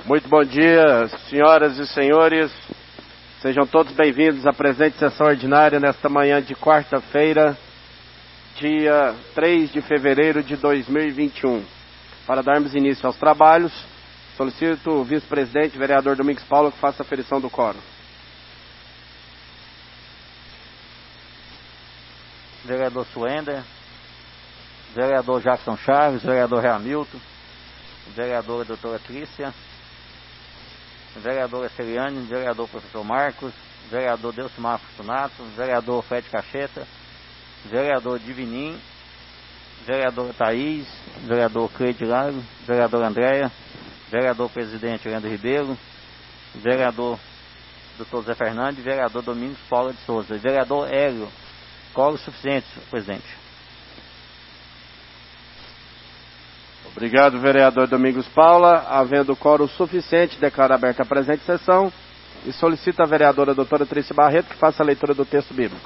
Muito bom dia, senhoras e senhores. Sejam todos bem-vindos à presente sessão ordinária nesta manhã de quarta-feira, dia 3 de fevereiro de 2021. Para darmos início aos trabalhos, solicito o vice-presidente, vereador Domingos Paula, que faça a aferição do quórum. Vereador Suender, vereador Jackson Chaves, vereador Hamilton, vereadora doutora Trícia, vereadora Celiane, vereador professor Marcos, vereador Delcimar Fortunato, vereador Fred Cacheta, vereador Divinim, vereadora Thaís, vereador Cleide Lago, vereador Andréia, vereador presidente Leandro Ribeiro, vereador doutor Zé Fernandes, vereador Domingos Paula de Souza, vereador Hélio. Quórum suficiente, senhor presidente. Obrigado, vereador Domingos Paula. Havendo quórum suficiente, declaro aberta a presente sessão e solicito a vereadora doutora Trícia Barreto que faça a leitura do texto bíblico.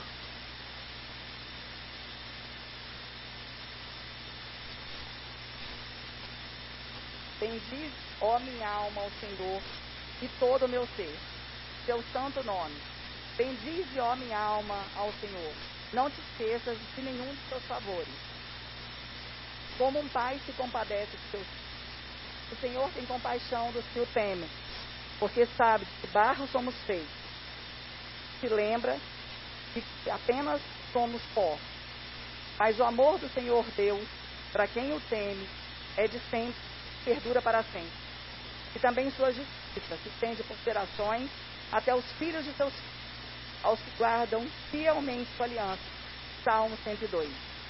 Bendize, ó minha alma, ao Senhor, e todo o meu ser, seu santo nome. Bendize, ó minha alma, ao Senhor. Não te esqueças de nenhum de seus favores. Como um pai se compadece de seus filhos, o Senhor tem compaixão dos que o temem, porque sabe de que barro somos feitos. Se lembra de que apenas somos pó. Mas o amor do Senhor Deus, para quem o teme, é de sempre, perdura para sempre. E também sua justiça se estende por gerações até os filhos de seus filhos, aos que guardam fielmente sua aliança. Salmo 102.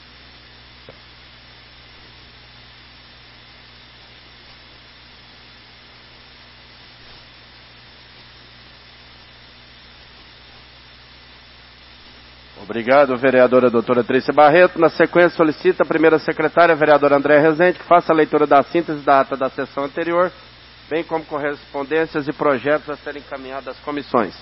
Obrigado, vereadora doutora Trícia Barreto. Na sequência, solicita a primeira secretária, a vereadora Andréia Rezende, que faça a leitura da síntese da ata da sessão anterior, bem como correspondências e projetos a serem encaminhados às comissões.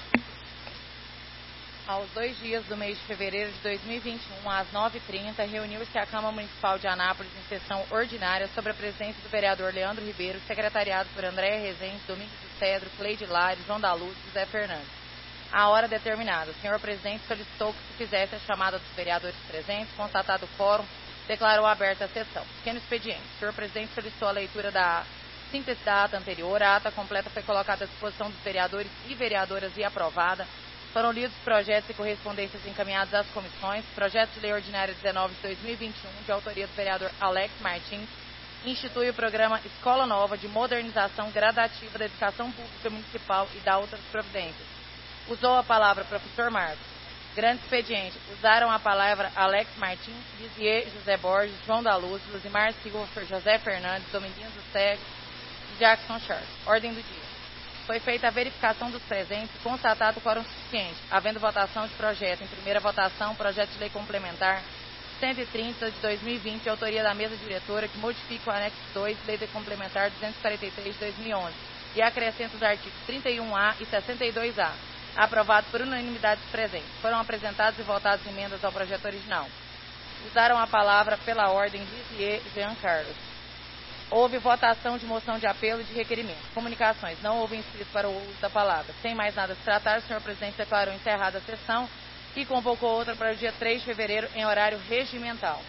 Aos 2 dias do mês de fevereiro de 2021, às 9h30, reuniu-se a Câmara Municipal de Anápolis em sessão ordinária sob a presença do vereador Leandro Ribeiro, secretariado por Andréia Rezende, Domingos do Cedro, Cleide Lares, João da Luz e José Fernandes. À hora determinada, o senhor presidente solicitou que se fizesse a chamada dos vereadores presentes, constatado o quórum, declarou aberta a sessão. Pequeno expediente. O senhor presidente solicitou a leitura da síntese da ata anterior. A ata completa foi colocada à disposição dos vereadores e vereadoras e aprovada. Foram lidos projetos e correspondências encaminhados às comissões. Projeto de Lei Ordinária 19 de 2021, de autoria do vereador Alex Martins, institui o programa Escola Nova de modernização gradativa da educação pública municipal e dá outras providências. Usou a palavra professor Marcos. Grande expediente. Usaram a palavra Alex Martins, Dizier, José Borges, João da Luz, Luzimar Silva, José Fernandes, Dominguinhos do Cego e Jackson Charles. Ordem do dia. Foi feita a verificação dos presentes e constatado o quórum suficiente, havendo votação de projeto. Em primeira votação, projeto de lei complementar 130 de 2020, de autoria da mesa diretora, que modifica o anexo 2, lei de complementar 243 de 2011, e acrescenta os artigos 31A e 62A, aprovado por unanimidade dos presentes. Foram apresentadas e votadas emendas ao projeto original. Usaram a palavra pela ordem Dizier Jean Carlos. Houve votação de moção de apelo e de requerimento. Comunicações. Não houve inscrito para o uso da palavra. Sem mais nada a se tratar, o senhor presidente declarou encerrada a sessão e convocou outra para o dia 3 de fevereiro em horário regimental.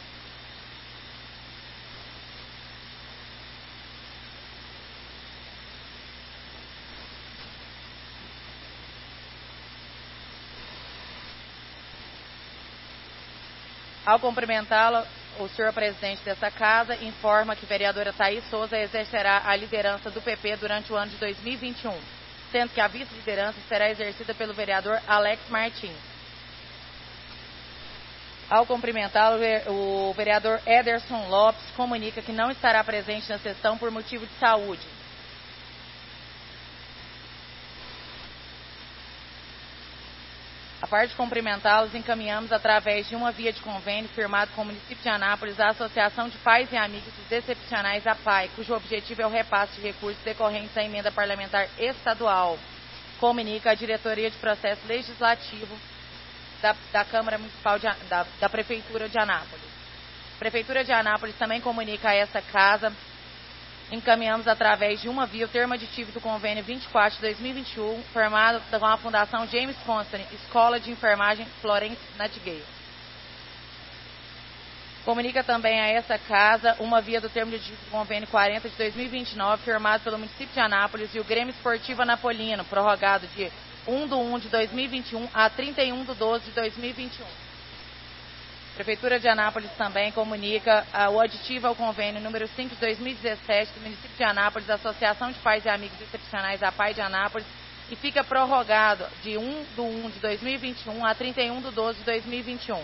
Ao cumprimentá-la, o senhor presidente dessa casa informa que a vereadora Thaís Souza exercerá a liderança do PP durante o ano de 2021, sendo que a vice-liderança será exercida pelo vereador Alex Martins. Ao cumprimentá-lo, o vereador Ederson Lopes comunica que não estará presente na sessão por motivo de saúde. A parte de cumprimentá-los, encaminhamos através de uma via de convênio firmado com o município de Anápolis a Associação de Pais e Amigos dos Excepcionais, a PAI, cujo objetivo é o repasse de recursos decorrentes da emenda parlamentar estadual. Comunica a Diretoria de Processo Legislativo da Câmara Municipal da Prefeitura de Anápolis. A Prefeitura de Anápolis também comunica a essa casa encaminhamos através de uma via o termo aditivo do convênio 24 de 2021, formado com a Fundação James Constant, Escola de Enfermagem Florence Nightingale. Comunica também a essa casa uma via do termo aditivo do convênio 40 de 2029, firmado pelo município de Anápolis e o Grêmio Esportivo Anapolino, prorrogado de 1/1 de 2021 a 31/12 de 2021. A Prefeitura de Anápolis também comunica o aditivo ao convênio número 5 de 2017 do município de Anápolis, Associação de Pais e Amigos Excepcionais a Pai de Anápolis, e fica prorrogado de 1/1 de 2021 a 31/12 de 2021.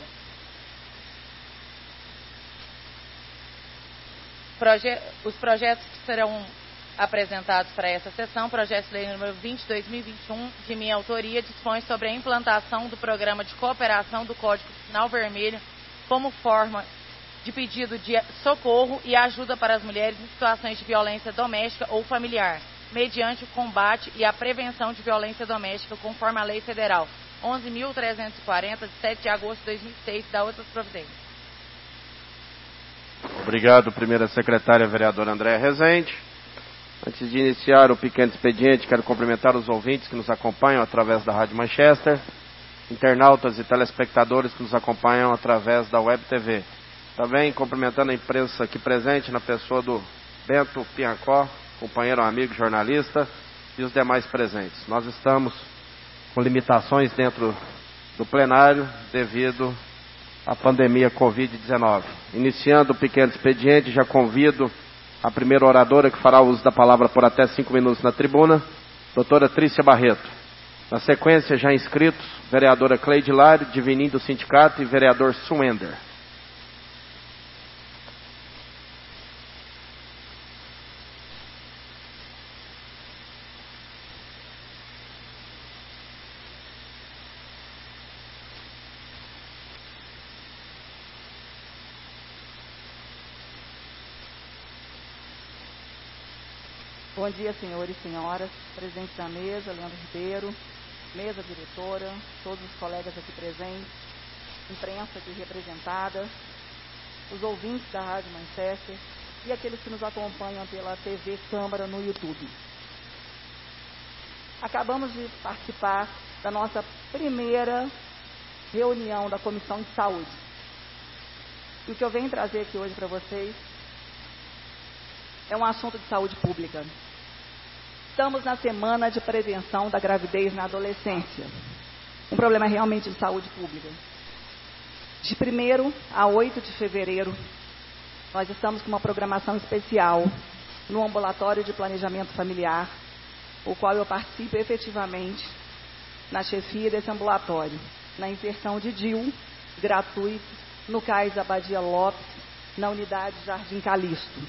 Os projetos que serão apresentados para essa sessão, projeto de lei número 20 de 2021, de minha autoria, dispõe sobre a implantação do programa de cooperação do Código Sinal Vermelho como forma de pedido de socorro e ajuda para as mulheres em situações de violência doméstica ou familiar, mediante o combate e a prevenção de violência doméstica, conforme a Lei Federal 11.340, de 7 de agosto de 2006, da outras providências. Obrigado, primeira secretária, vereadora Andréa Rezende. Antes de iniciar o pequeno expediente, quero cumprimentar os ouvintes que nos acompanham através da Rádio Manchester, internautas e telespectadores que nos acompanham através da Web TV. Também cumprimentando a imprensa aqui presente, na pessoa do Bento Piancó, companheiro, amigo, jornalista, e os demais presentes. Nós estamos com limitações dentro do plenário devido à pandemia Covid-19. Iniciando o pequeno expediente, já convido a primeira oradora que fará uso da palavra por até 5 minutos na tribuna, doutora Trícia Barreto. Na sequência, já inscritos, vereadora Cleide Lari, Divinim do Sindicato, e vereador Suender. Bom dia, senhores e senhoras, presentes na mesa, Leandro Ribeiro, mesa diretora, todos os colegas aqui presentes, imprensa aqui representada, os ouvintes da Rádio Manchester e aqueles que nos acompanham pela TV Câmara no YouTube. Acabamos de participar da nossa primeira reunião da Comissão de Saúde. E o que eu venho trazer aqui hoje para vocês é um assunto de saúde pública. Estamos na semana de prevenção da gravidez na adolescência. Um problema realmente de saúde pública. De 1º a 8 de fevereiro, nós estamos com uma programação especial no Ambulatório de Planejamento Familiar, o qual eu participo efetivamente na chefia desse ambulatório, na inserção de DIU gratuito no CAIS Abadia Lopes, na unidade Jardim Calixto.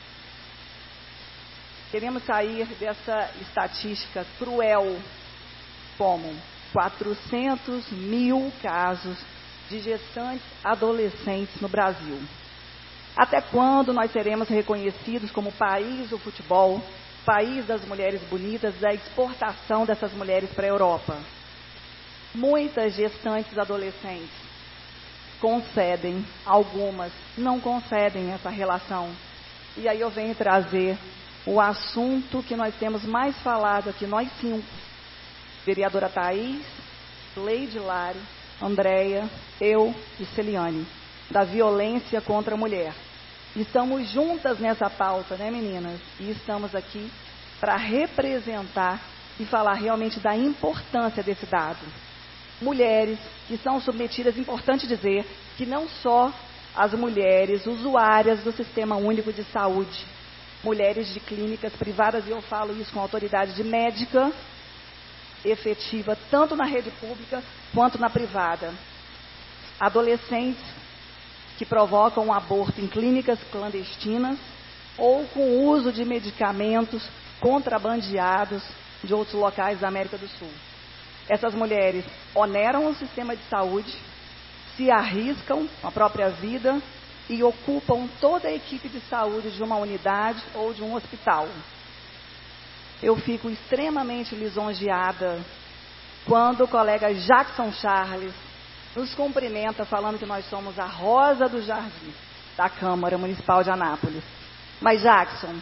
Queremos sair dessa estatística cruel, como 400 mil casos de gestantes adolescentes no Brasil. Até quando nós seremos reconhecidos como país do futebol, país das mulheres bonitas, da exportação dessas mulheres para a Europa? Muitas gestantes adolescentes concedem, algumas não concedem essa relação. E aí eu venho trazer o assunto que nós temos mais falado aqui, nós 5, vereadora Thaís, Cleide Lari, Andréia, eu e Celiane, da violência contra a mulher. Estamos juntas nessa pauta, né, meninas? E estamos aqui para representar e falar realmente da importância desse dado. Mulheres que são submetidas, importante dizer, que não só as mulheres usuárias do Sistema Único de Saúde, mulheres de clínicas privadas, e eu falo isso com autoridade médica efetiva, tanto na rede pública quanto na privada. Adolescentes que provocam um aborto em clínicas clandestinas ou com o uso de medicamentos contrabandeados de outros locais da América do Sul. Essas mulheres oneram o sistema de saúde, se arriscam a própria vida e ocupam toda a equipe de saúde de uma unidade ou de um hospital. Eu fico extremamente lisonjeada quando o colega Jackson Charles nos cumprimenta falando que nós somos a Rosa do Jardim da Câmara Municipal de Anápolis. Mas, Jackson,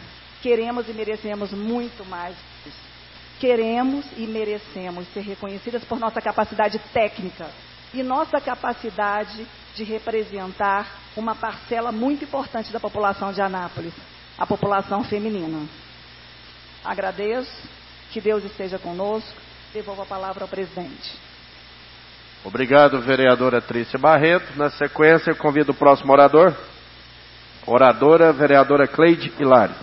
queremos e merecemos muito mais disso. Queremos e merecemos ser reconhecidas por nossa capacidade técnica e nossa capacidade de representar uma parcela muito importante da população de Anápolis, a população feminina. Agradeço, que Deus esteja conosco. Devolvo a palavra ao presidente. Obrigado, vereadora Trícia Barreto. Na sequência, eu convido o próximo orador. Oradora, vereadora Cleide Hilário.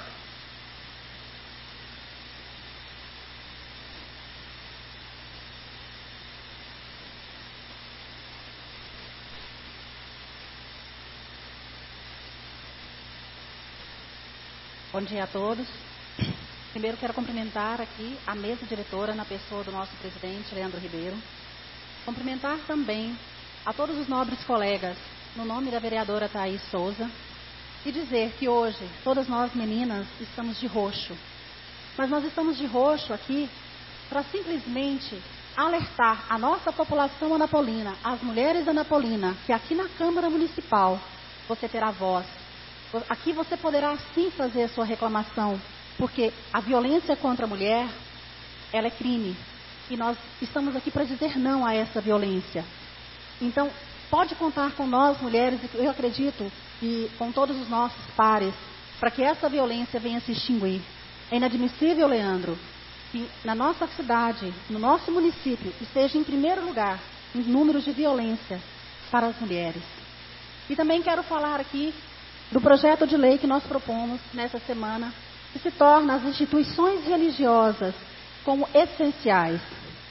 Bom dia a todos. Primeiro quero cumprimentar aqui a mesa diretora na pessoa do nosso presidente, Leandro Ribeiro. Cumprimentar também a todos os nobres colegas, no nome da vereadora Thaís Souza, e dizer que hoje todas nós meninas estamos de roxo. Mas nós estamos de roxo aqui para simplesmente alertar a nossa população anapolina, as mulheres anapolinas, que aqui na Câmara Municipal você terá voz. Aqui você poderá sim fazer a sua reclamação, porque a violência contra a mulher, ela é crime. E nós estamos aqui para dizer não a essa violência. Então, pode contar com nós, mulheres, eu acredito, e com todos os nossos pares, para que essa violência venha se extinguir. É inadmissível, Leandro, que na nossa cidade, no nosso município, esteja em primeiro lugar em números de violência para as mulheres. E também quero falar aqui do projeto de lei que nós propomos nessa semana, que se torna as instituições religiosas como essenciais.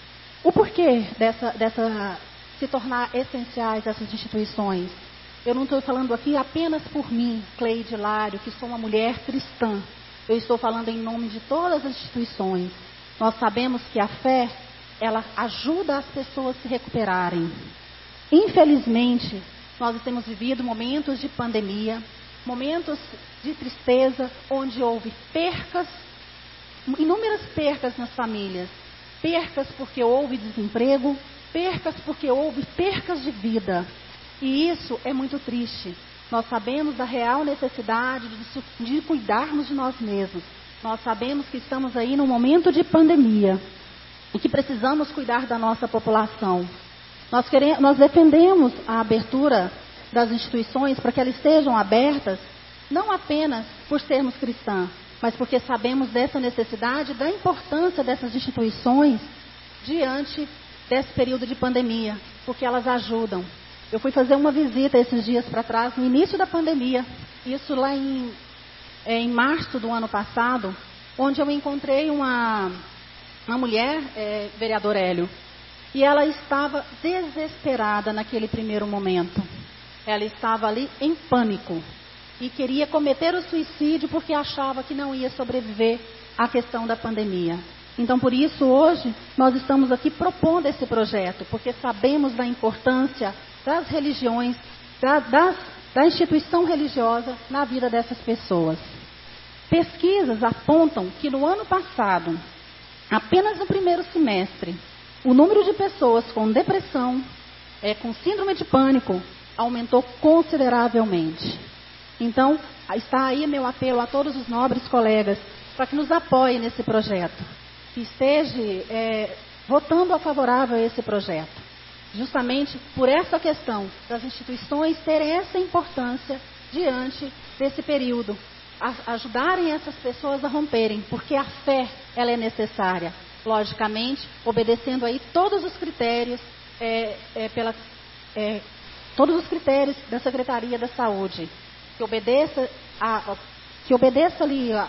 O porquê dessa se tornar essenciais essas instituições? Eu não estou falando aqui apenas por mim, Cleide Hilário, que sou uma mulher cristã. Eu estou falando em nome de todas as instituições. Nós sabemos que a fé, ela ajuda as pessoas a se recuperarem. Infelizmente, nós temos vivido momentos de pandemia, momentos de tristeza, onde houve percas, inúmeras percas nas famílias. Percas porque houve desemprego, percas porque houve percas de vida. E isso é muito triste. Nós sabemos da real necessidade de cuidarmos de nós mesmos. Nós sabemos que estamos aí num momento de pandemia e que precisamos cuidar da nossa população. Nós defendemos a abertura das instituições para que elas estejam abertas, não apenas por sermos cristãs, mas porque sabemos dessa necessidade, da importância dessas instituições diante desse período de pandemia, porque elas ajudam. Eu fui fazer uma visita esses dias para trás, no início da pandemia, isso lá em março do ano passado, onde eu encontrei uma mulher, vereador Hélio, e ela estava desesperada naquele primeiro momento. Ela estava ali em pânico e queria cometer o suicídio porque achava que não ia sobreviver à questão da pandemia. Então, por isso, hoje, nós estamos aqui propondo esse projeto, porque sabemos da importância das religiões, da instituição religiosa na vida dessas pessoas. Pesquisas apontam que no ano passado, apenas no primeiro semestre, o número de pessoas com depressão, com síndrome de pânico, aumentou consideravelmente. Então, está aí meu apelo a todos os nobres colegas para que nos apoiem nesse projeto, que esteja votando a favorável a esse projeto. Justamente por essa questão das instituições terem essa importância diante desse período, ajudarem essas pessoas a romperem, porque a fé, ela é necessária, logicamente, obedecendo aí todos os critérios, todos os critérios da Secretaria da Saúde, que obedeça ali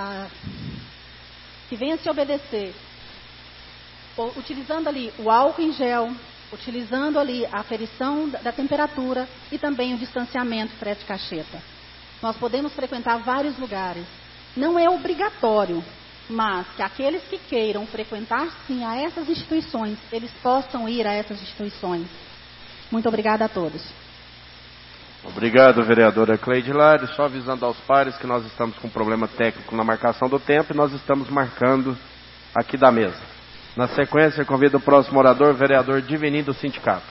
que venha se obedecer, utilizando ali o álcool em gel, utilizando ali a aferição da temperatura e também o distanciamento frete-cacheta. Nós podemos frequentar vários lugares. Não é obrigatório, mas que aqueles que queiram frequentar sim a essas instituições, eles possam ir a essas instituições. Muito obrigada a todos. Obrigado, vereadora Cleide Hilário. Só avisando aos pares que nós estamos com um problema técnico na marcação do tempo e nós estamos marcando aqui da mesa. Na sequência, eu convido o próximo orador, vereador Divinim do Sindicato.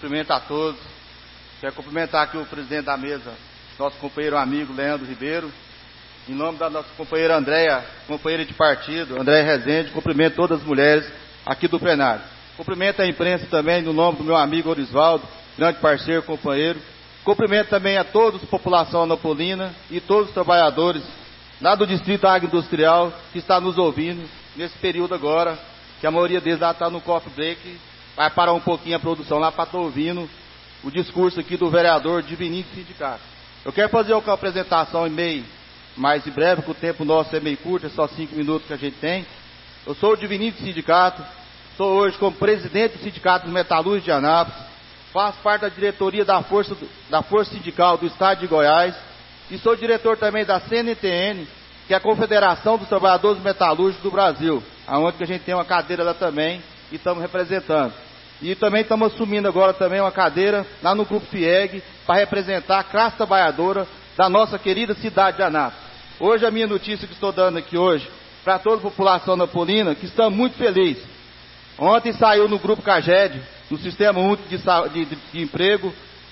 Cumprimento a todos. Quero cumprimentar aqui o presidente da mesa, nosso companheiro amigo Leandro Ribeiro. Em nome da nossa companheira Andréia, companheira de partido, Andréia Rezende, cumprimento todas as mulheres aqui do plenário. Cumprimento a imprensa também, no nome do meu amigo Orisvaldo, grande parceiro, companheiro. Cumprimento também a todos, a população anapolina e todos os trabalhadores lá do Distrito Agroindustrial que está nos ouvindo nesse período agora, que a maioria deles já está no coffee break, vai parar um pouquinho a produção lá para estar ouvindo o discurso aqui do vereador Divinim do sindicato. Eu quero fazer uma apresentação em meio mais breve, porque o tempo nosso é meio curto, é só 5 minutos que a gente tem. Eu sou o Divinim do sindicato, sou hoje como presidente do Sindicato dos Metalúrgicos de Anápolis, faço parte da diretoria da Força Sindical do Estado de Goiás e sou diretor também da CNTN, que é a Confederação dos Trabalhadores Metalúrgicos do Brasil, aonde que a gente tem uma cadeira lá também e estamos representando. E também estamos assumindo agora também uma cadeira lá no Grupo FIEG para representar a classe trabalhadora da nossa querida cidade de Anápolis. Hoje a minha notícia que estou dando aqui hoje para toda a população napolina, que estamos muito felizes. Ontem saiu no Grupo CAGED, no Sistema Único de Emprego,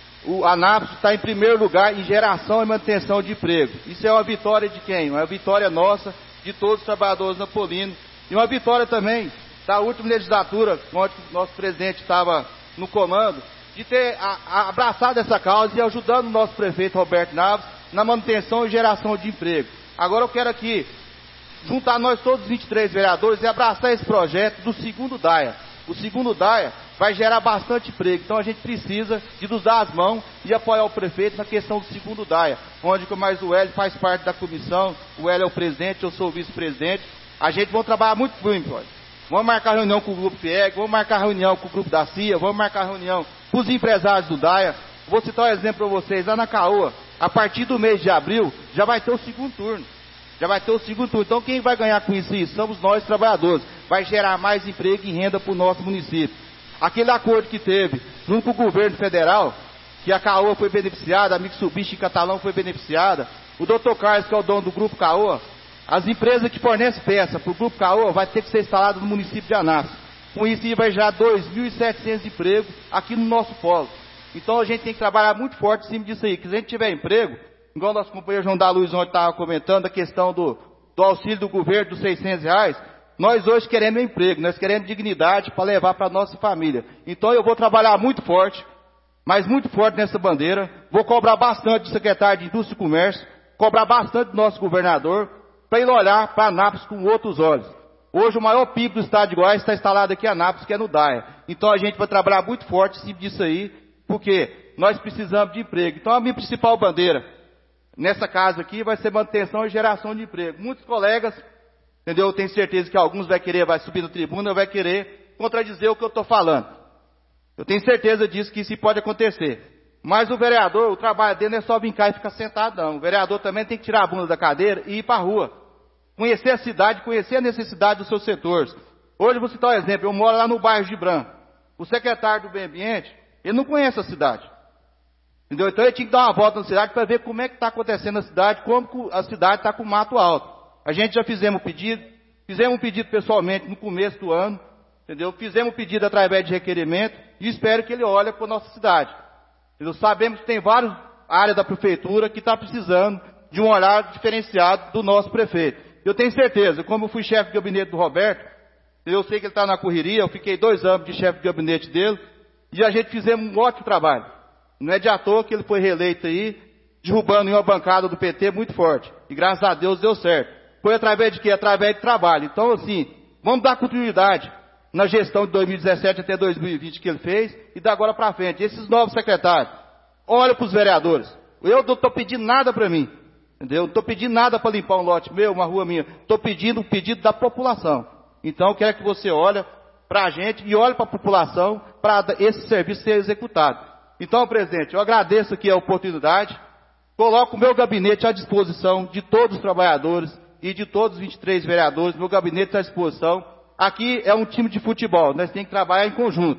o Anápolis está em primeiro lugar em geração e manutenção de emprego. Isso é uma vitória de quem? Uma vitória nossa, de todos os trabalhadores napolinos. E uma vitória também da última legislatura, onde o nosso presidente estava no comando, de ter abraçado essa causa e ajudando o nosso prefeito Roberto Naves na manutenção e geração de emprego. Agora eu quero aqui juntar nós todos os 23 vereadores e abraçar esse projeto do segundo DAIA. O segundo DAIA vai gerar bastante emprego, então a gente precisa de nos dar as mãos e apoiar o prefeito na questão do segundo DAIA, onde mais o Hélio faz parte da comissão, o Hélio é o presidente, eu sou o vice-presidente. A gente vai trabalhar muito firme, pode. Vamos marcar reunião com o Grupo FIEG, vamos marcar reunião com o Grupo da CIA, vamos marcar reunião com os empresários do DAIA. Vou citar um exemplo para vocês, lá na Caoa, a partir do mês de abril, já vai ter o segundo turno. Já vai ter o segundo turno. Então quem vai ganhar com isso? Somos nós, trabalhadores. Vai gerar mais emprego e renda para o nosso município. Aquele acordo que teve, junto com o governo federal, que a Caoa foi beneficiada, a Mitsubishi Catalão foi beneficiada, o Dr. Carlos, que é o dono do Grupo Caoa, as empresas que fornecem peça para o Grupo Caoa vai ter que ser instalado no município de Anápolis. Com isso, vai gerar 2.700 empregos aqui no nosso polo. Então a gente tem que trabalhar muito forte em cima disso aí. Que se a gente tiver emprego, igual nosso companheiro João da Luz ontem estava comentando a questão do auxílio do governo dos R$600, nós hoje queremos emprego, nós queremos dignidade para levar para a nossa família. Então eu vou trabalhar muito forte, mas muito forte nessa bandeira, vou cobrar bastante do secretário de Indústria e Comércio, cobrar bastante do nosso governador, para ele olhar para Anápolis com outros olhos. Hoje o maior PIB do estado de Goiás está instalado aqui em Anápolis, que é no DAIA. Então a gente vai trabalhar muito forte em cima disso aí, porque nós precisamos de emprego. Então a minha principal bandeira nessa casa aqui vai ser manutenção e geração de emprego. Muitos colegas, entendeu? Eu tenho certeza que alguns vai subir na tribuna, vai querer contradizer o que eu estou falando. Eu tenho certeza disso, que isso pode acontecer. Mas o vereador, o trabalho dele não é só vir cá e ficar sentado, não. O vereador também tem que tirar a bunda da cadeira e ir para a rua. Conhecer a cidade, conhecer a necessidade dos seus setores. Hoje, vou citar um exemplo, eu moro lá no bairro de Bram. O secretário do Meio Ambiente, ele não conhece a cidade. Entendeu? Então ele tinha que dar uma volta na cidade para ver como é que está acontecendo na cidade, como a cidade está com mato alto. A gente já fizemos um pedido pessoalmente no começo do ano, entendeu? Fizemos um pedido através de requerimento e espero que ele olhe para a nossa cidade. Entendeu? Sabemos que tem várias áreas da prefeitura que está precisando de um olhar diferenciado do nosso prefeito. Eu tenho certeza, como eu fui chefe de gabinete do Roberto, eu sei que ele está na correria, eu fiquei 2 anos de chefe de gabinete dele, e a gente fizemos um ótimo trabalho. Não é de à toa que ele foi reeleito aí, derrubando em uma bancada do PT muito forte. E graças a Deus deu certo. Foi através de quê? Através de trabalho. Então, assim, vamos dar continuidade na gestão de 2017 até 2020 que ele fez, e da agora para frente. Esses novos secretários, olha para os vereadores. Eu não estou pedindo nada para mim. Entendeu? Não estou pedindo nada para limpar um lote meu, uma rua minha. Estou pedindo o pedido da população. Então, eu quero que você olhe para a gente e olhe para a população para esse serviço ser executado. Então, presidente, eu agradeço aqui a oportunidade. Coloco o meu gabinete à disposição de todos os trabalhadores e de todos os 23 vereadores. Meu gabinete está à disposição. Aqui é um time de futebol. Nós temos que trabalhar em conjunto.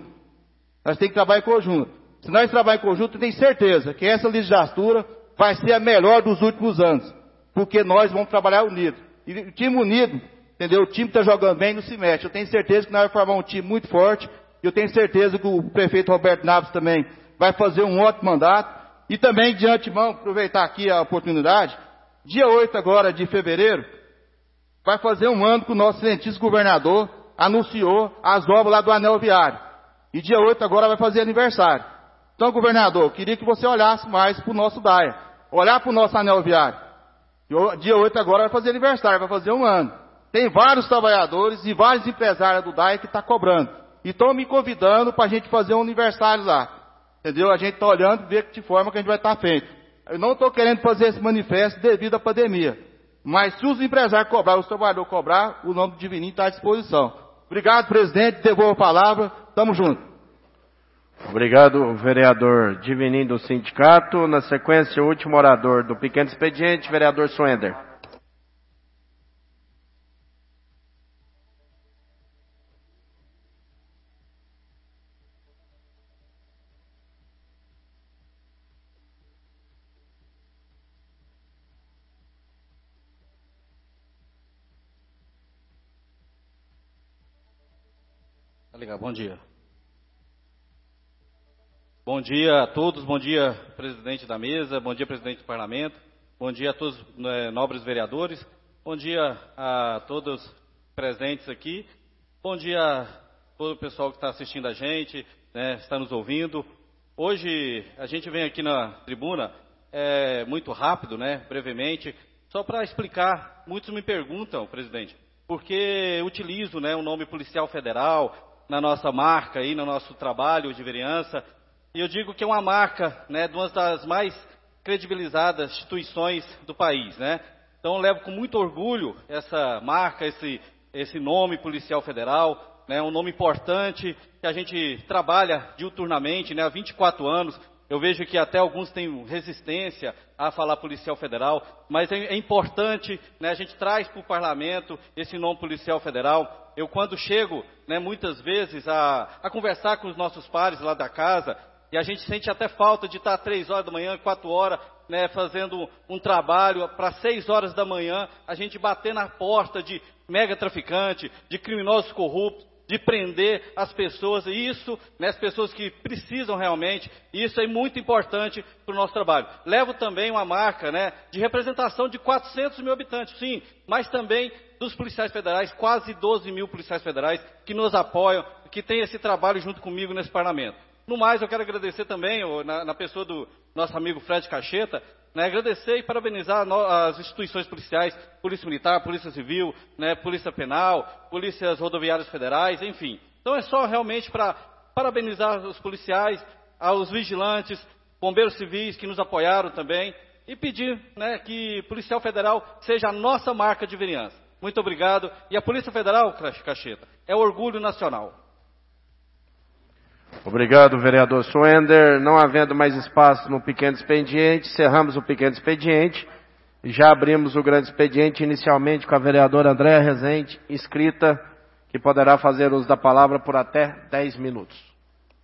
Se nós trabalharmos em conjunto, eu tenho certeza que essa legislatura vai ser a melhor dos últimos anos, porque nós vamos trabalhar unidos. E o time unido, entendeu? O time que está jogando bem não se mexe. Eu tenho certeza que nós vamos formar um time muito forte Eu tenho certeza que o prefeito Roberto Naves também vai fazer um ótimo mandato. E também, de antemão, aproveitar aqui a oportunidade, dia 8 agora de fevereiro, vai fazer um ano que o nosso excelentíssimo governador anunciou as obras lá do anel viário. E dia 8 agora vai fazer aniversário. Então, governador, eu queria que você olhasse mais para o nosso DAIA, olhar para o nosso anel viário. Dia 8 agora vai fazer aniversário, vai fazer um ano. Tem vários trabalhadores e vários empresários do DAIA que estão cobrando. E estão me convidando para a gente fazer um aniversário lá. Entendeu? A gente está olhando e vê de que forma que a gente vai estar feito. Eu não estou querendo fazer esse manifesto devido à pandemia. Mas se os empresários cobrar, os trabalhadores cobrar, o nome do Divininho está à disposição. Obrigado, presidente. Devolvo a palavra. Tamo junto. Obrigado, vereador Divininho do sindicato. Na sequência, o último orador do pequeno expediente, vereador Suender. Bom dia. Bom dia a todos, bom dia, presidente da mesa, bom dia, presidente do parlamento, bom dia a todos nobres vereadores, bom dia a todos presentes aqui, bom dia a todo o pessoal que está assistindo a gente, está nos ouvindo. Hoje a gente vem aqui na tribuna, muito rápido, brevemente, só para explicar. Muitos me perguntam, presidente, por que utilizo o nome Policial Federal na nossa marca, aí, no nosso trabalho de vereança. E eu digo que é uma marca de uma das mais credibilizadas instituições do país. Então eu levo com muito orgulho essa marca, esse nome Policial Federal, um nome importante que a gente trabalha diuturnamente, há 24 anos. Eu vejo que até alguns têm resistência a falar Policial Federal, mas é importante, a gente traz para o parlamento esse nome Policial Federal. Eu, quando chego, muitas vezes, a conversar com os nossos pares lá da casa, e a gente sente até falta de estar 3 horas da manhã, 4 horas, fazendo um trabalho para 6 horas da manhã, a gente bater na porta de mega traficante, de criminosos corruptos, de prender as pessoas, e isso, as pessoas que precisam realmente, isso é muito importante para o nosso trabalho. Levo também uma marca, de representação de 400 mil habitantes, sim, mas também dos policiais federais, quase 12 mil policiais federais que nos apoiam, que têm esse trabalho junto comigo nesse parlamento. No mais, eu quero agradecer também, na pessoa do nosso amigo Fred Cacheta, agradecer e parabenizar as instituições policiais, Polícia Militar, Polícia Civil, Polícia Penal, Polícias Rodoviárias Federais, enfim. Então é só realmente para parabenizar os policiais, aos vigilantes, bombeiros civis que nos apoiaram também, e pedir que Policial Federal seja a nossa marca de vereança. Muito obrigado. E a Polícia Federal, Cacheta, é orgulho nacional. Obrigado, vereador Suender. Não havendo mais espaço no pequeno expediente, encerramos o pequeno expediente. Já abrimos o grande expediente, inicialmente com a vereadora Andréa Rezende, inscrita, que poderá fazer uso da palavra por até 10 minutos.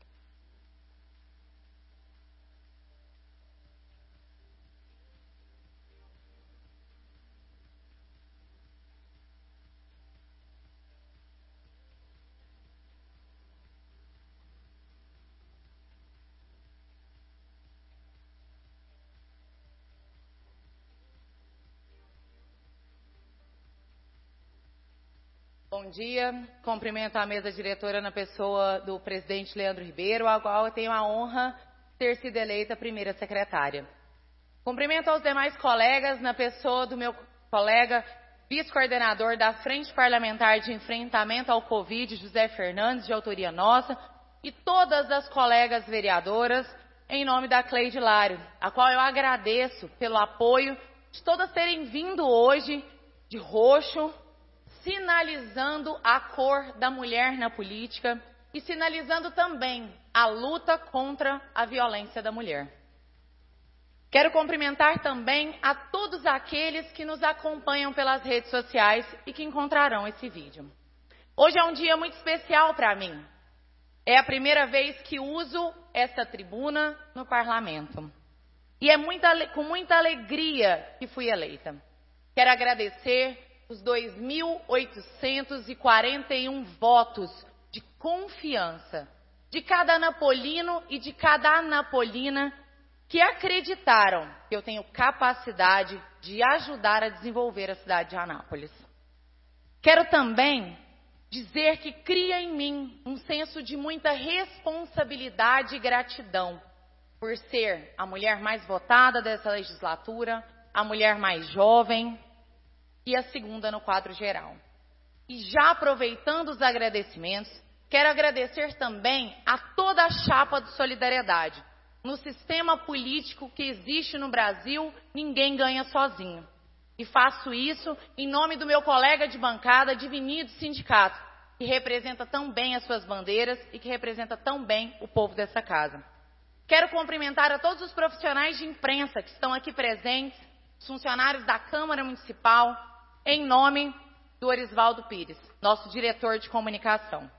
Bom dia, cumprimento a mesa diretora na pessoa do presidente Leandro Ribeiro, ao qual eu tenho a honra de ter sido eleita primeira secretária. Cumprimento aos demais colegas na pessoa do meu colega vice-coordenador da Frente Parlamentar de Enfrentamento ao Covid, José Fernandes, de autoria nossa, e todas as colegas vereadoras, em nome da Cleide Lário, a qual eu agradeço pelo apoio de todas terem vindo hoje de roxo, sinalizando a cor da mulher na política e sinalizando também a luta contra a violência da mulher. Quero cumprimentar também a todos aqueles que nos acompanham pelas redes sociais e que encontrarão esse vídeo. Hoje é um dia muito especial para mim. É a primeira vez que uso essa tribuna no parlamento. E é com muita alegria que fui eleita. Quero agradecer os 2.841 votos de confiança de cada anapolino e de cada anapolina que acreditaram que eu tenho capacidade de ajudar a desenvolver a cidade de Anápolis. Quero também dizer que cria em mim um senso de muita responsabilidade e gratidão por ser a mulher mais votada dessa legislatura, a mulher mais jovem e a segunda no quadro geral. E já aproveitando os agradecimentos, quero agradecer também a toda a chapa de solidariedade. No sistema político que existe no Brasil, ninguém ganha sozinho. E faço isso em nome do meu colega de bancada, Divini, do sindicato, que representa tão bem as suas bandeiras e que representa tão bem o povo dessa casa. Quero cumprimentar a todos os profissionais de imprensa que estão aqui presentes, os funcionários da Câmara Municipal, em nome do Orisvaldo Pires, nosso diretor de comunicação.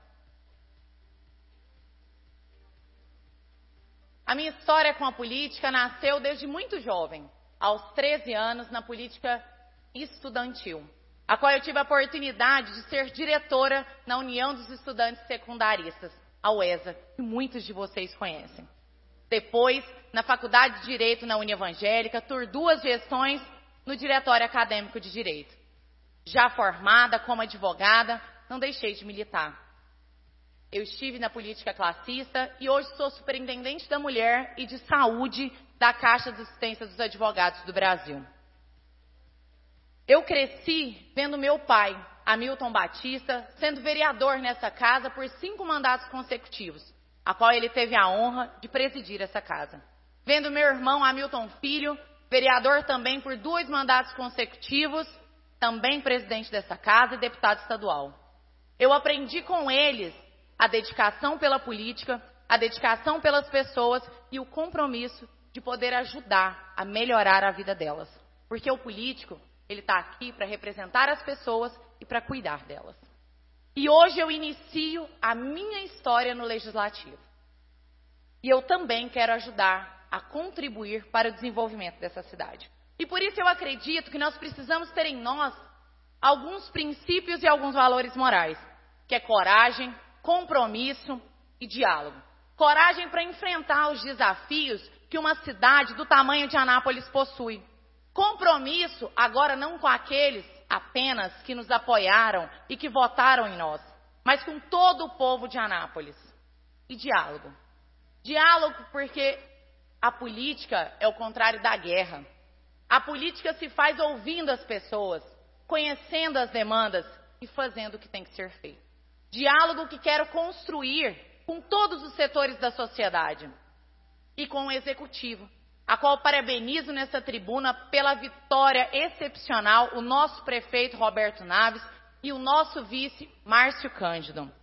A minha história com a política nasceu desde muito jovem, aos 13 anos, na política estudantil, a qual eu tive a oportunidade de ser diretora na União dos Estudantes Secundaristas, a UESA, que muitos de vocês conhecem. Depois, na Faculdade de Direito na Unievangélica, por 2 gestões no Diretório Acadêmico de Direito. Já formada como advogada, não deixei de militar. Eu estive na política classista e hoje sou superintendente da Mulher e de Saúde da Caixa de Assistência dos Advogados do Brasil. Eu cresci vendo meu pai, Hamilton Batista, sendo vereador nessa casa por 5 mandatos consecutivos, a qual ele teve a honra de presidir essa casa. Vendo meu irmão, Hamilton Filho, vereador também por 2 mandatos consecutivos, também presidente dessa casa e deputado estadual. Eu aprendi com eles a dedicação pela política, a dedicação pelas pessoas e o compromisso de poder ajudar a melhorar a vida delas. Porque o político, ele está aqui para representar as pessoas e para cuidar delas. E hoje eu inicio a minha história no Legislativo. E eu também quero ajudar a contribuir para o desenvolvimento dessa cidade. E por isso eu acredito que nós precisamos ter em nós alguns princípios e alguns valores morais, que é coragem, compromisso e diálogo. Coragem para enfrentar os desafios que uma cidade do tamanho de Anápolis possui. Compromisso agora não com aqueles apenas que nos apoiaram e que votaram em nós, mas com todo o povo de Anápolis. E diálogo. Diálogo porque a política é o contrário da guerra. A política se faz ouvindo as pessoas, conhecendo as demandas e fazendo o que tem que ser feito. Diálogo que quero construir com todos os setores da sociedade e com o Executivo, a qual parabenizo nessa tribuna pela vitória excepcional o nosso prefeito Roberto Naves e o nosso vice Márcio Cândido.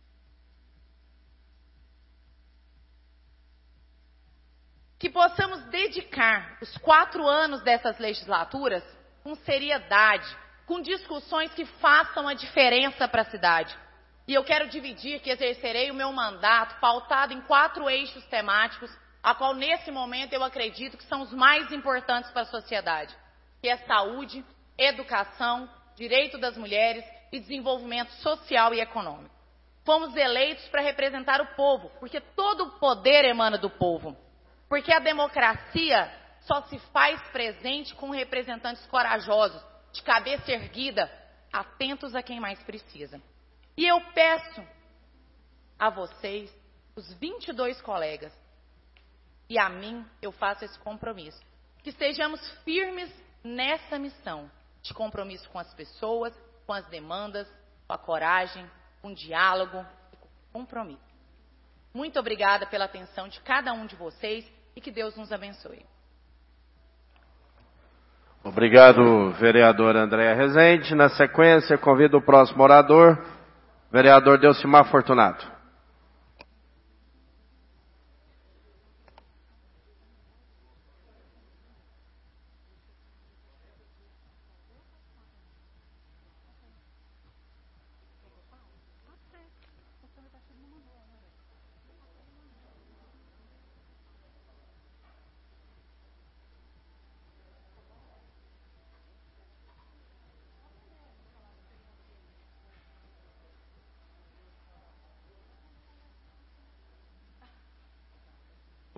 Que possamos dedicar os 4 anos dessas legislaturas com seriedade, com discussões que façam a diferença para a cidade. E eu quero dividir que exercerei o meu mandato pautado em 4 eixos temáticos, a qual nesse momento eu acredito que são os mais importantes para a sociedade, que é saúde, educação, direito das mulheres e desenvolvimento social e econômico. Fomos eleitos para representar o povo, porque todo o poder emana do povo. Porque a democracia só se faz presente com representantes corajosos, de cabeça erguida, atentos a quem mais precisa. E eu peço a vocês, os 22 colegas, e a mim eu faço esse compromisso, que estejamos firmes nessa missão de compromisso com as pessoas, com as demandas, com a coragem, com o diálogo e com o compromisso. Muito obrigada pela atenção de cada um de vocês e que Deus nos abençoe. Obrigado, vereador Andréa Rezende. Na sequência, convido o próximo orador, vereador Delcimar Fortunato.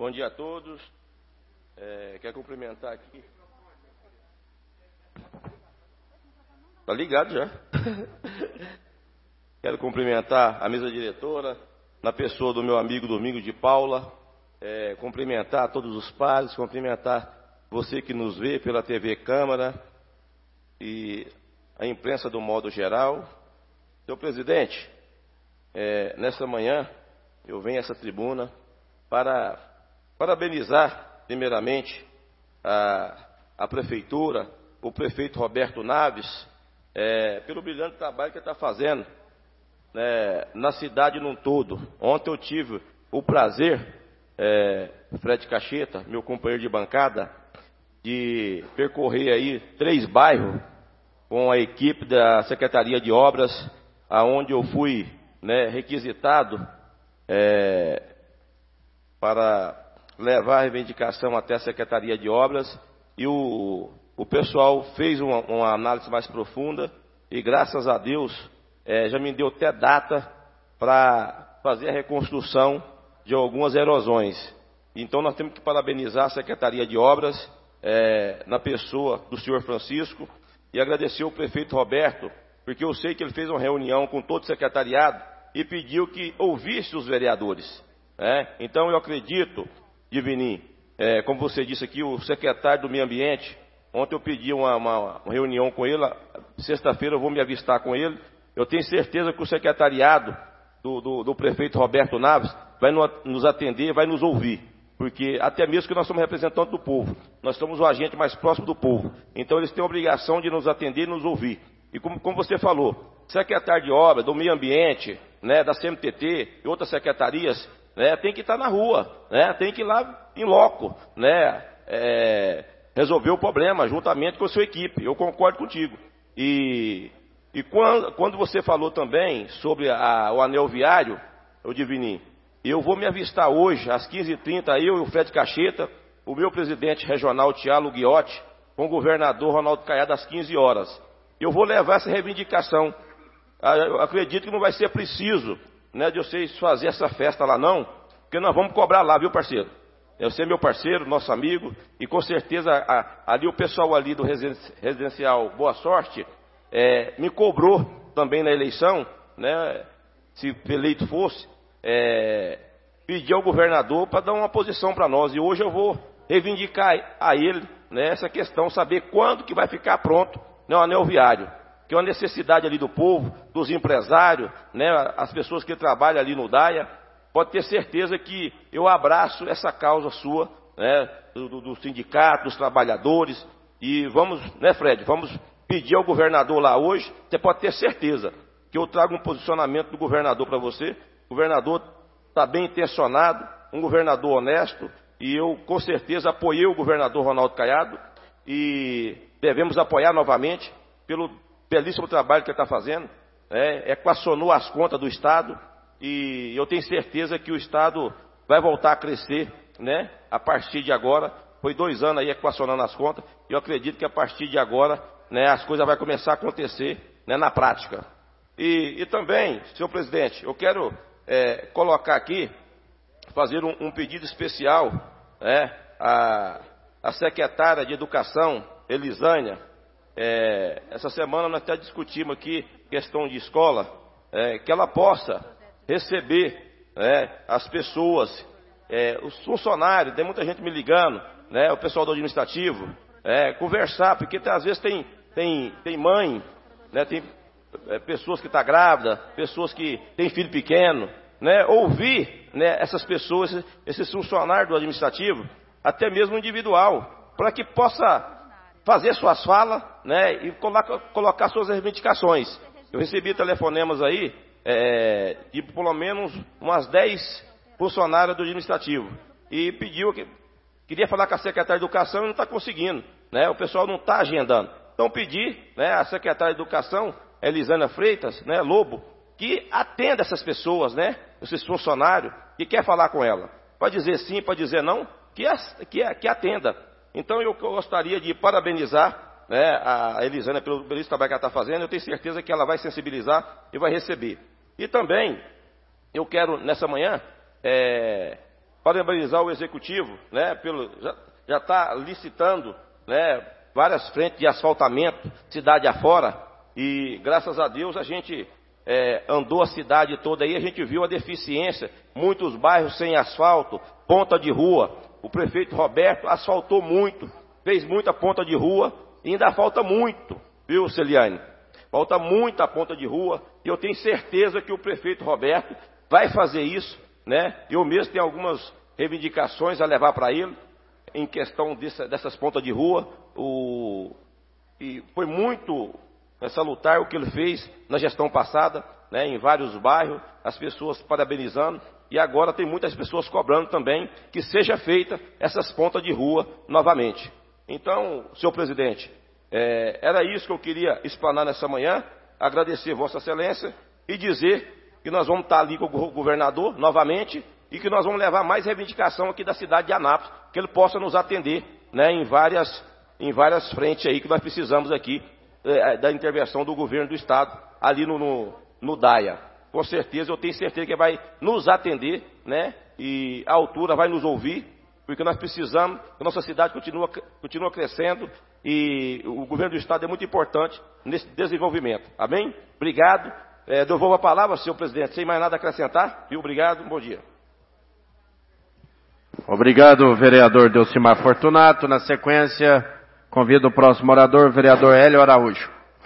Bom dia a todos. Quero cumprimentar aqui. Tá ligado já? Quero cumprimentar a mesa diretora, na pessoa do meu amigo Domingos de Paula, cumprimentar todos os pares, cumprimentar você que nos vê pela TV Câmara e a imprensa do modo geral. Senhor presidente, nesta manhã eu venho a essa tribuna para parabenizar primeiramente a prefeitura, o prefeito Roberto Naves, pelo brilhante trabalho que ele está fazendo na cidade num todo. Ontem eu tive o prazer, Fred Cacheta, meu companheiro de bancada, de percorrer aí 3 bairros com a equipe da Secretaria de Obras, aonde eu fui requisitado para levar a reivindicação até a Secretaria de Obras, e o pessoal fez uma análise mais profunda e, graças a Deus, já me deu até data para fazer a reconstrução de algumas erosões. Então nós temos que parabenizar a Secretaria de Obras, na pessoa do senhor Francisco, e agradecer ao prefeito Roberto, porque eu sei que ele fez uma reunião com todo o secretariado e pediu que ouvisse os vereadores. Então eu acredito, Divinim, como você disse aqui, o secretário do Meio Ambiente, ontem eu pedi uma reunião com ele, sexta-feira eu vou me avistar com ele. Eu tenho certeza que o secretariado do prefeito Roberto Naves vai nos atender, vai nos ouvir, porque até mesmo que nós somos representantes do povo, nós somos o agente mais próximo do povo, então eles têm a obrigação de nos atender e nos ouvir. E como você falou, secretário de obra, do meio ambiente, da CMTT e outras secretarias, tem que estar na rua, tem que ir lá em loco, resolver o problema juntamente com a sua equipe. Eu concordo contigo. E quando você falou também sobre o anel viário, eu Divini, eu vou me avistar hoje, às 15h30, eu e o Fred Cacheta, o meu presidente regional, Tiago Guiotti, com o governador Ronaldo Caiado, às 15 horas. Eu vou levar essa reivindicação. Eu acredito que não vai ser preciso, de vocês fazer essa festa lá não, porque nós vamos cobrar lá, viu, parceiro? Você é meu parceiro, nosso amigo, e com certeza ali o pessoal ali do residencial Boa Sorte me cobrou também na eleição, se eleito fosse, pedir ao governador para dar uma posição para nós. E hoje eu vou reivindicar a ele essa questão, saber quando que vai ficar pronto o anel viário, que é uma necessidade ali do povo, dos empresários, as pessoas que trabalham ali no DAIA. Pode ter certeza que eu abraço essa causa sua, do sindicato, dos trabalhadores, e vamos, Fred, vamos pedir ao governador lá hoje. Você pode ter certeza que eu trago um posicionamento do governador para você. O governador está bem intencionado, um governador honesto, e eu com certeza apoiei o governador Ronaldo Caiado, e devemos apoiar novamente pelo belíssimo trabalho que ele está fazendo, equacionou as contas do Estado, e eu tenho certeza que o Estado vai voltar a crescer, a partir de agora. Foi 2 anos aí equacionando as contas, e eu acredito que a partir de agora, as coisas vão começar a acontecer, na prática. E também, senhor presidente, eu quero colocar aqui, fazer um pedido especial, a secretária de Educação, Elisânia. Essa semana nós até discutimos aqui questão de escola, que ela possa receber as pessoas, os funcionários. Tem muita gente me ligando, o pessoal do administrativo, conversar, porque às vezes tem mãe, tem pessoas que estão grávidas, pessoas que têm filho pequeno, ouvir essas pessoas, esses funcionários do administrativo, até mesmo individual, para que possa fazer suas falas, e colocar suas reivindicações. Eu recebi telefonemas aí, de pelo menos umas 10 funcionárias do administrativo, e pediu queria falar com a secretária de Educação e não está conseguindo, o pessoal não está agendando. Então pedi, a secretária de Educação, Elisânia Freitas, Lobo, que atenda essas pessoas, esses funcionários, que quer falar com ela. Pode dizer sim, pode dizer não, que atenda. Então eu gostaria de parabenizar a Elisânia pelo belíssimo trabalho que ela está fazendo. Eu tenho certeza que ela vai sensibilizar e vai receber. E também eu quero, nessa manhã, parabenizar o Executivo, né, já está licitando, né, várias frentes de asfaltamento, cidade afora, e graças a Deus a gente andou a cidade toda aí, a gente viu a deficiência, muitos bairros sem asfalto, ponta de rua. O prefeito Roberto asfaltou muito, fez muita ponta de rua, e ainda falta muito, viu, Celiane? Falta muita ponta de rua, e eu tenho certeza que o prefeito Roberto vai fazer isso, né? Eu mesmo tenho algumas reivindicações a levar para ele, em questão dessas pontas de rua, e foi muito salutar o que ele fez na gestão passada, né, em vários bairros, as pessoas parabenizando, e agora tem muitas pessoas cobrando também que seja feita essas pontas de rua novamente. Então, senhor presidente, era isso que eu queria explanar nessa manhã, agradecer Vossa Excelência e dizer que nós vamos estar ali com o governador novamente e que nós vamos levar mais reivindicação aqui da cidade de Anápolis, que ele possa nos atender, né, em várias frentes aí que nós precisamos aqui da intervenção do governo do estado ali no DAIA. Com certeza, eu tenho certeza que vai nos atender, né, e a altura vai nos ouvir, porque nós precisamos que a nossa cidade continua crescendo e o governo do estado é muito importante nesse desenvolvimento. Amém? Obrigado. Devolvo a palavra, senhor presidente, sem mais nada a acrescentar. E obrigado, bom dia. Obrigado, vereador Delcimar Fortunato. Na sequência, convido o próximo orador, vereador Hélio Araújo.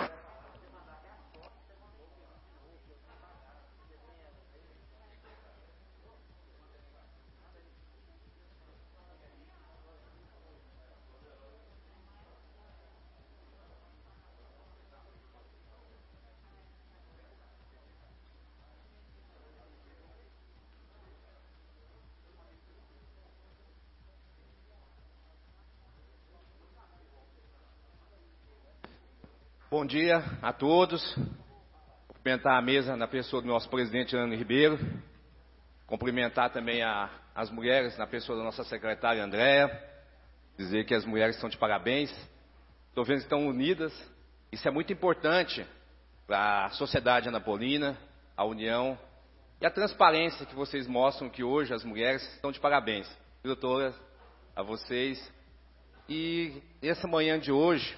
Bom dia a todos. Cumprimentar a mesa na pessoa do nosso presidente Leandro Ribeiro. Cumprimentar também as mulheres na pessoa da nossa secretária Andréa. Dizer que as mulheres estão de parabéns. Estou vendo que estão unidas. Isso é muito importante para a sociedade anapolina, a união e a transparência que vocês mostram que hoje as mulheres estão de parabéns. Doutora, a vocês. E essa manhã de hoje,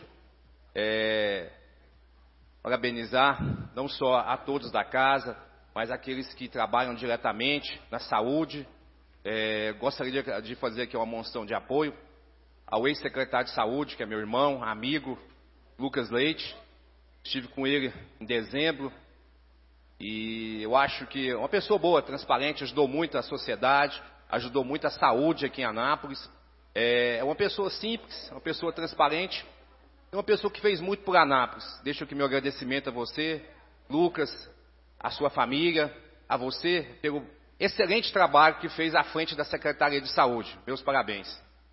parabenizar não só a todos da casa, mas aqueles que trabalham diretamente na saúde. Gostaria de fazer aqui uma menção de apoio ao ex-secretário de saúde, que é meu irmão, amigo, Lucas Leite. Estive com ele em dezembro e eu acho que é uma pessoa boa, transparente, ajudou muito a sociedade, ajudou muito a saúde aqui em Anápolis. É uma pessoa simples, uma pessoa transparente. É uma pessoa que fez muito por Anápolis. Deixo aqui meu agradecimento a você, Lucas, a sua família, a você, pelo excelente trabalho que fez à frente da Secretaria de Saúde. Meus parabéns.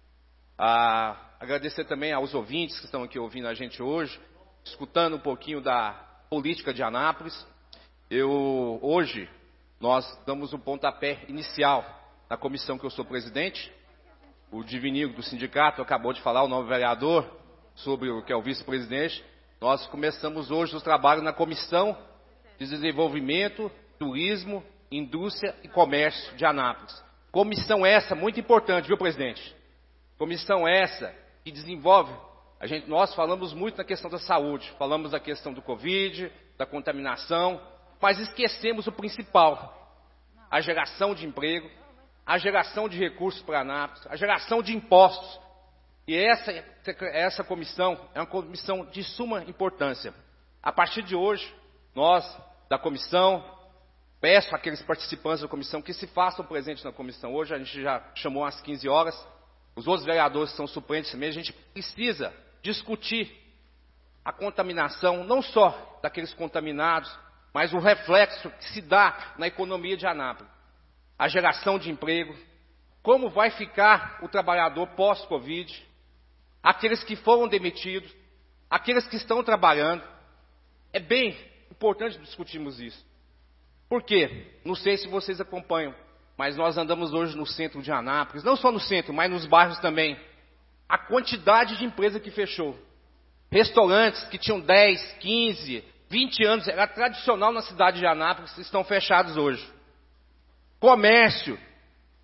Agradecer também aos ouvintes que estão aqui ouvindo a gente hoje, escutando um pouquinho da política de Anápolis. Hoje, nós damos um pontapé inicial na comissão que eu sou presidente. O Divininho do sindicato acabou de falar, o novo vereador, sobre o que é o vice-presidente. Nós começamos hoje os trabalhos na Comissão de Desenvolvimento, Turismo, Indústria e Comércio de Anápolis. Comissão essa muito importante, viu, presidente? Comissão essa que desenvolve, nós falamos muito na questão da saúde, falamos da questão do Covid, da contaminação, mas esquecemos o principal, a geração de emprego, a geração de recursos para Anápolis, a geração de impostos. E essa comissão é uma comissão de suma importância. A partir de hoje, nós, da comissão, peço àqueles participantes da comissão que se façam presentes na comissão hoje. A gente já chamou às 15 horas. Os outros vereadores que são suplentes também. A gente precisa discutir a contaminação, não só daqueles contaminados, mas o reflexo que se dá na economia de Anápolis. A geração de emprego, como vai ficar o trabalhador pós-Covid, aqueles que foram demitidos, aqueles que estão trabalhando. É bem importante discutirmos isso. Por quê? Não sei se vocês acompanham, mas nós andamos hoje no centro de Anápolis, não só no centro, mas nos bairros também. A quantidade de empresa que fechou. Restaurantes que tinham 10, 15, 20 anos, era tradicional na cidade de Anápolis, estão fechados hoje. Comércio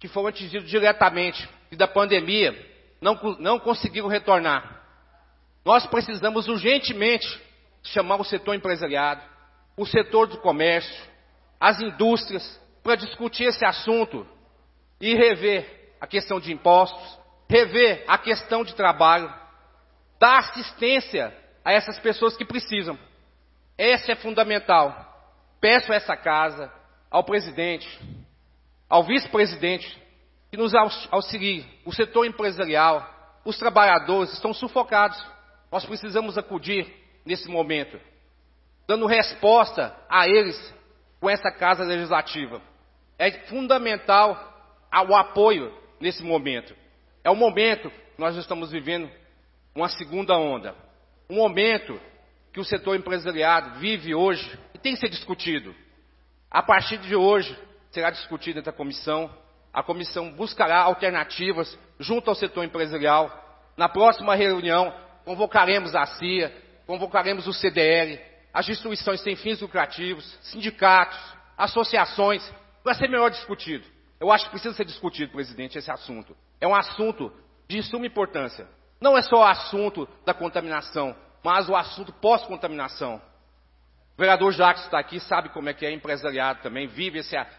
que foram atingidos diretamente da pandemia não conseguiram retornar. Nós precisamos urgentemente chamar o setor empresariado, o setor do comércio, as indústrias, para discutir esse assunto e rever a questão de impostos, rever a questão de trabalho, dar assistência a essas pessoas que precisam. Esse é fundamental. Peço a essa casa, ao presidente, ao vice-presidente, que nos auxilie. O setor empresarial, os trabalhadores estão sufocados. Nós precisamos acudir nesse momento, dando resposta a eles com essa casa legislativa. É fundamental o apoio nesse momento. É o momento que nós estamos vivendo uma segunda onda. Um momento que o setor empresariado vive hoje e tem que ser discutido. A partir de hoje, será discutido entre a comissão. A comissão buscará alternativas junto ao setor empresarial. Na próxima reunião, convocaremos a CIA, convocaremos o CDL, as instituições sem fins lucrativos, sindicatos, associações, para ser melhor discutido. Eu acho que precisa ser discutido, presidente, esse assunto. É um assunto de suma importância. Não é só o assunto da contaminação, mas o assunto pós-contaminação. O vereador Jacques está aqui, sabe como é que é empresariado também, vive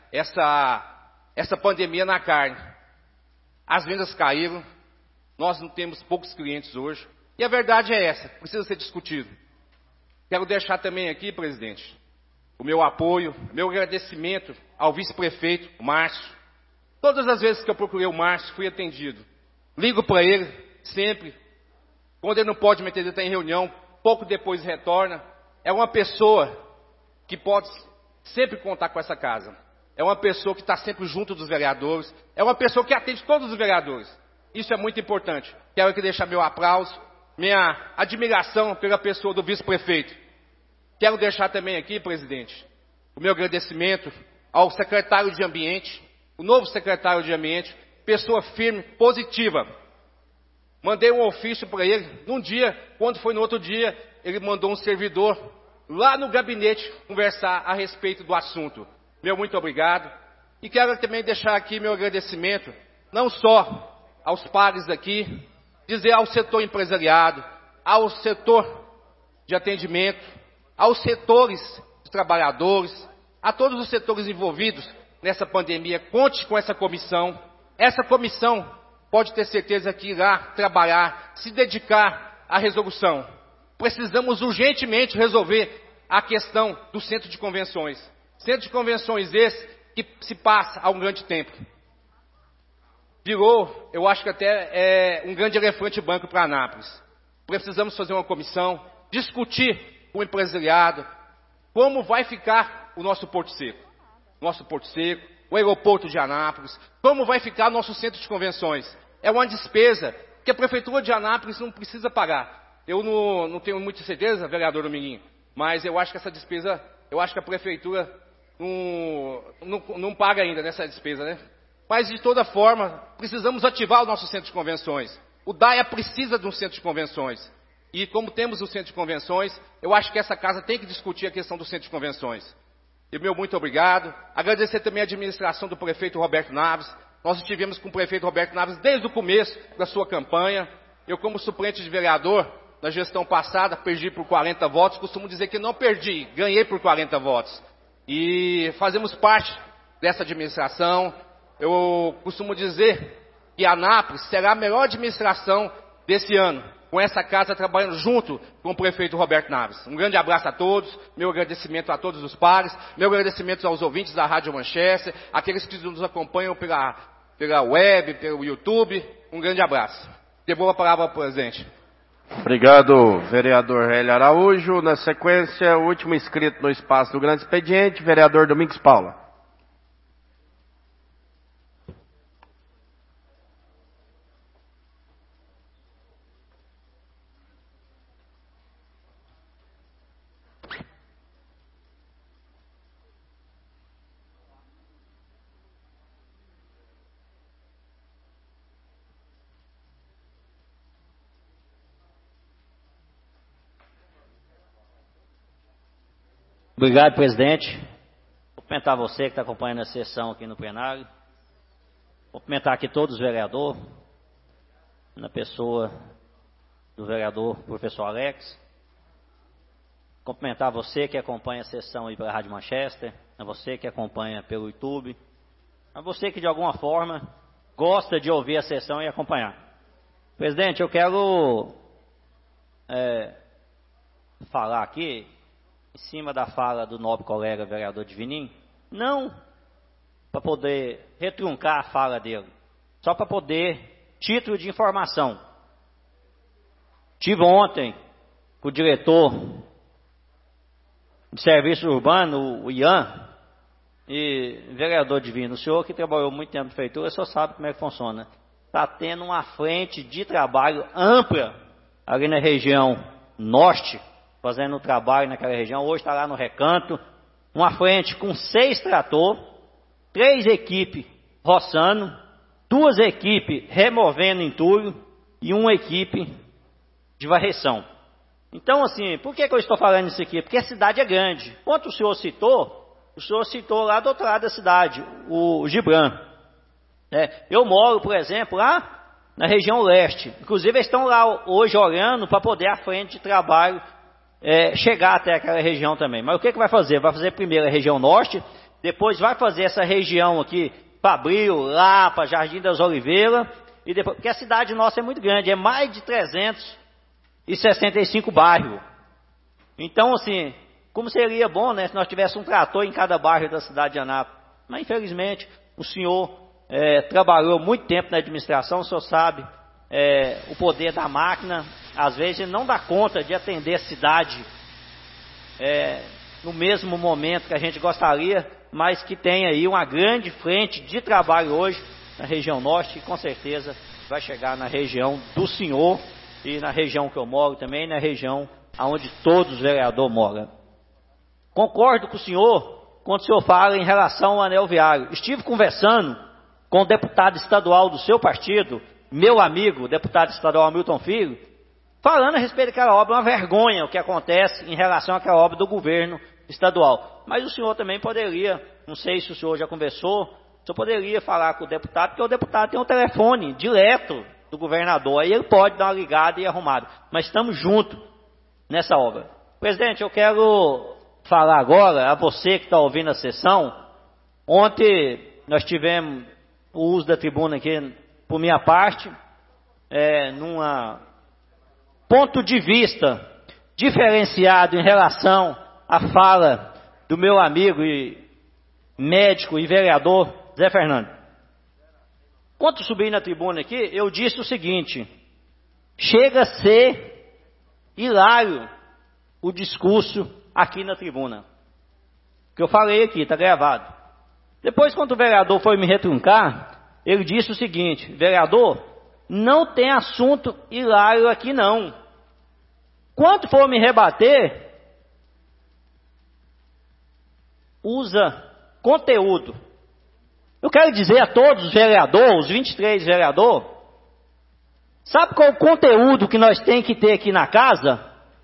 essa pandemia na carne. As vendas caíram, nós não temos poucos clientes hoje, e a verdade é essa, precisa ser discutido. Quero deixar também aqui, presidente, o meu apoio, meu agradecimento ao vice-prefeito, o Márcio. Todas as vezes que eu procurei o Márcio, fui atendido. Ligo para ele, sempre. Quando ele não pode me atender, está em reunião, pouco depois retorna. É uma pessoa que pode sempre contar com essa casa. É uma pessoa que está sempre junto dos vereadores. É uma pessoa que atende todos os vereadores. Isso é muito importante. Quero aqui deixar meu aplauso, minha admiração pela pessoa do vice-prefeito. Quero deixar também aqui, presidente, o meu agradecimento ao secretário de Ambiente, o novo secretário de Ambiente, pessoa firme, positiva. Mandei um ofício para ele, num dia, quando foi no outro dia, ele mandou um servidor lá no gabinete conversar a respeito do assunto. Meu muito obrigado. E quero também deixar aqui meu agradecimento, não só aos pares aqui, dizer ao setor empresariado, ao setor de atendimento, aos setores de trabalhadores, a todos os setores envolvidos nessa pandemia. Conte com essa comissão. Essa comissão pode ter certeza que irá trabalhar, se dedicar à resolução. Precisamos urgentemente resolver a questão do centro de convenções. Centro de convenções esse que se passa há um grande tempo. Virou, eu acho que até um grande elefante branco para Anápolis. Precisamos fazer uma comissão, discutir com o empresariado como vai ficar o nosso Porto Seco. Nosso Porto Seco, o aeroporto de Anápolis, como vai ficar o nosso centro de convenções. É uma despesa que a Prefeitura de Anápolis não precisa pagar. Eu não tenho muita certeza, vereador Dominguinho, mas eu acho que essa despesa, eu acho que a Prefeitura não paga ainda nessa despesa, né? Mas, de toda forma, precisamos ativar o nosso centro de convenções. O DAIA precisa de um centro de convenções. E como temos o centro de convenções, eu acho que essa casa tem que discutir a questão do centro de convenções. E meu muito obrigado. Agradecer também a administração do prefeito Roberto Naves. Nós estivemos com o prefeito Roberto Naves desde o começo da sua campanha. Eu, como suplente de vereador, na gestão passada, perdi por 40 votos. Costumo dizer que não perdi, ganhei por 40 votos. E fazemos parte dessa administração. Eu costumo dizer que Anápolis será a melhor administração desse ano, com essa casa trabalhando junto com o prefeito Roberto Naves. Um grande abraço a todos, meu agradecimento a todos os pares, meu agradecimento aos ouvintes da Rádio Manchester, aqueles que nos acompanham pela web, pelo YouTube. Um grande abraço. Devolvo a palavra ao presidente. Obrigado, vereador Hélio Araújo. Na sequência, o último inscrito no espaço do grande expediente, vereador Domingos Paula. Obrigado, presidente. Vou cumprimentar você que está acompanhando a sessão aqui no plenário. Cumprimentar aqui todos os vereadores, na pessoa do vereador professor Alex. Cumprimentar você que acompanha a sessão aí pela Rádio Manchester, a você que acompanha pelo YouTube, a você que de alguma forma gosta de ouvir a sessão e acompanhar. Presidente, eu quero falar aqui, em cima da fala do nobre colega vereador Divinim, não para poder retruncar a fala dele, só para poder título de informação. Tive ontem com o diretor de serviço urbano, o Ian, e vereador Divino, o senhor que trabalhou muito tempo na prefeitura, só sabe como é que funciona. Está tendo uma frente de trabalho ampla ali na região norte, fazendo trabalho naquela região. Hoje está lá no Recanto, uma frente com 6 tratores, 3 equipes roçando, 2 equipes removendo entulho e 1 equipe de varreção. Então, assim, por que eu estou falando isso aqui? Porque a cidade é grande. Quanto o senhor citou lá do outro lado da cidade, o Gibran. Eu moro, por exemplo, lá na região leste. Inclusive, eles estão lá hoje olhando para poder a frente de trabalho chegar até aquela região também. Mas o que vai fazer? Vai fazer primeiro a região norte, depois vai fazer essa região aqui, Fabril, Lapa, Jardim das Oliveiras, e depois, porque a cidade nossa é muito grande, é mais de 365 bairros. Então, assim, como seria bom, né, se nós tivéssemos um trator em cada bairro da cidade de Anápolis. Mas, infelizmente, o senhor trabalhou muito tempo na administração, o senhor sabe o poder da máquina, às vezes não dá conta de atender a cidade no mesmo momento que a gente gostaria, mas que tem aí uma grande frente de trabalho hoje na região norte, e com certeza vai chegar na região do senhor, e na região que eu moro também, na região onde todos os vereadores moram. Concordo com o senhor quando o senhor fala em relação ao anel viário. Estive conversando com o deputado estadual do seu partido, meu amigo, deputado estadual Hamilton Filho, falando a respeito daquela obra, uma vergonha o que acontece em relação àquela obra do governo estadual. Mas o senhor também poderia, não sei se o senhor já conversou, o senhor poderia falar com o deputado, porque o deputado tem um telefone direto do governador, aí ele pode dar uma ligada e arrumada. Mas estamos juntos nessa obra. Presidente, eu quero falar agora a você que está ouvindo a sessão. Ontem nós tivemos o uso da tribuna aqui, por minha parte, num ponto de vista diferenciado em relação à fala do meu amigo e médico e vereador Zé Fernando. Quando subi na tribuna aqui, eu disse o seguinte: chega a ser hilário o discurso aqui na tribuna. Que eu falei aqui, está gravado. Depois, quando o vereador foi me retruncar, ele disse o seguinte: vereador, não tem assunto hilário aqui não. Quando for me rebater, usa conteúdo. Eu quero dizer a todos os vereadores, os 23 vereadores, sabe qual é o conteúdo que nós temos que ter aqui na casa?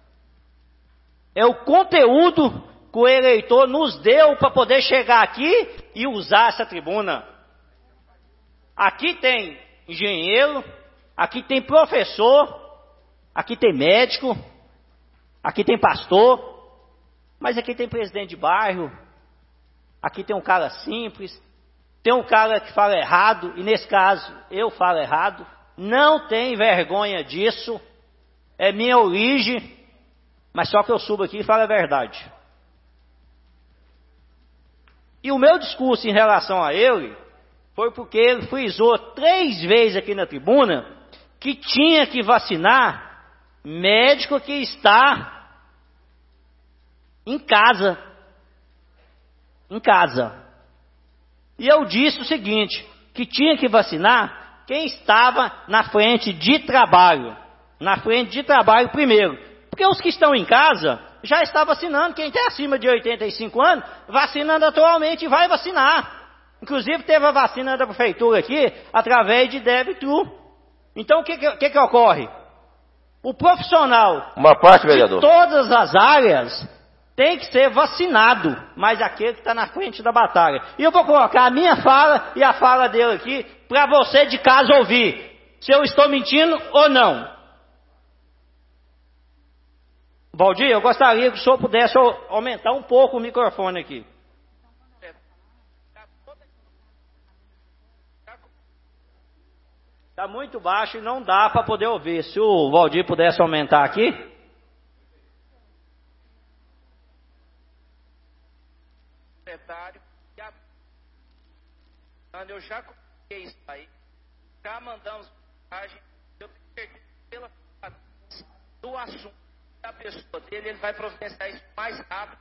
É o conteúdo que o eleitor nos deu para poder chegar aqui e usar essa tribuna. Aqui tem engenheiro, aqui tem professor, aqui tem médico, aqui tem pastor, mas aqui tem presidente de bairro, aqui tem um cara simples, tem um cara que fala errado, e nesse caso eu falo errado, não tem vergonha disso, é minha origem, mas só que eu subo aqui e falo a verdade. E o meu discurso em relação a ele foi porque ele frisou 3 vezes aqui na tribuna que tinha que vacinar médico que está em casa. Em casa. E eu disse o seguinte, que tinha que vacinar quem estava na frente de trabalho. Na frente de trabalho primeiro. Porque os que estão em casa já estão vacinando. Quem tem acima de 85 anos, vacinando atualmente e vai vacinar. Inclusive teve a vacina da prefeitura aqui, através de débito. Então o que ocorre? O profissional de todas as áreas tem que ser vacinado, mas aquele que está na frente da batalha. E eu vou colocar a minha fala e a fala dele aqui, para você de casa ouvir se eu estou mentindo ou não. Valdir, eu gostaria que o senhor pudesse aumentar um pouco o microfone aqui. Está muito baixo e não dá para poder ouvir. Se o Valdir pudesse aumentar aqui. Eu já coloquei isso aí, já mandamos mensagem, eu tenho certeza pela do assunto da pessoa dele, ele vai providenciar isso mais rápido.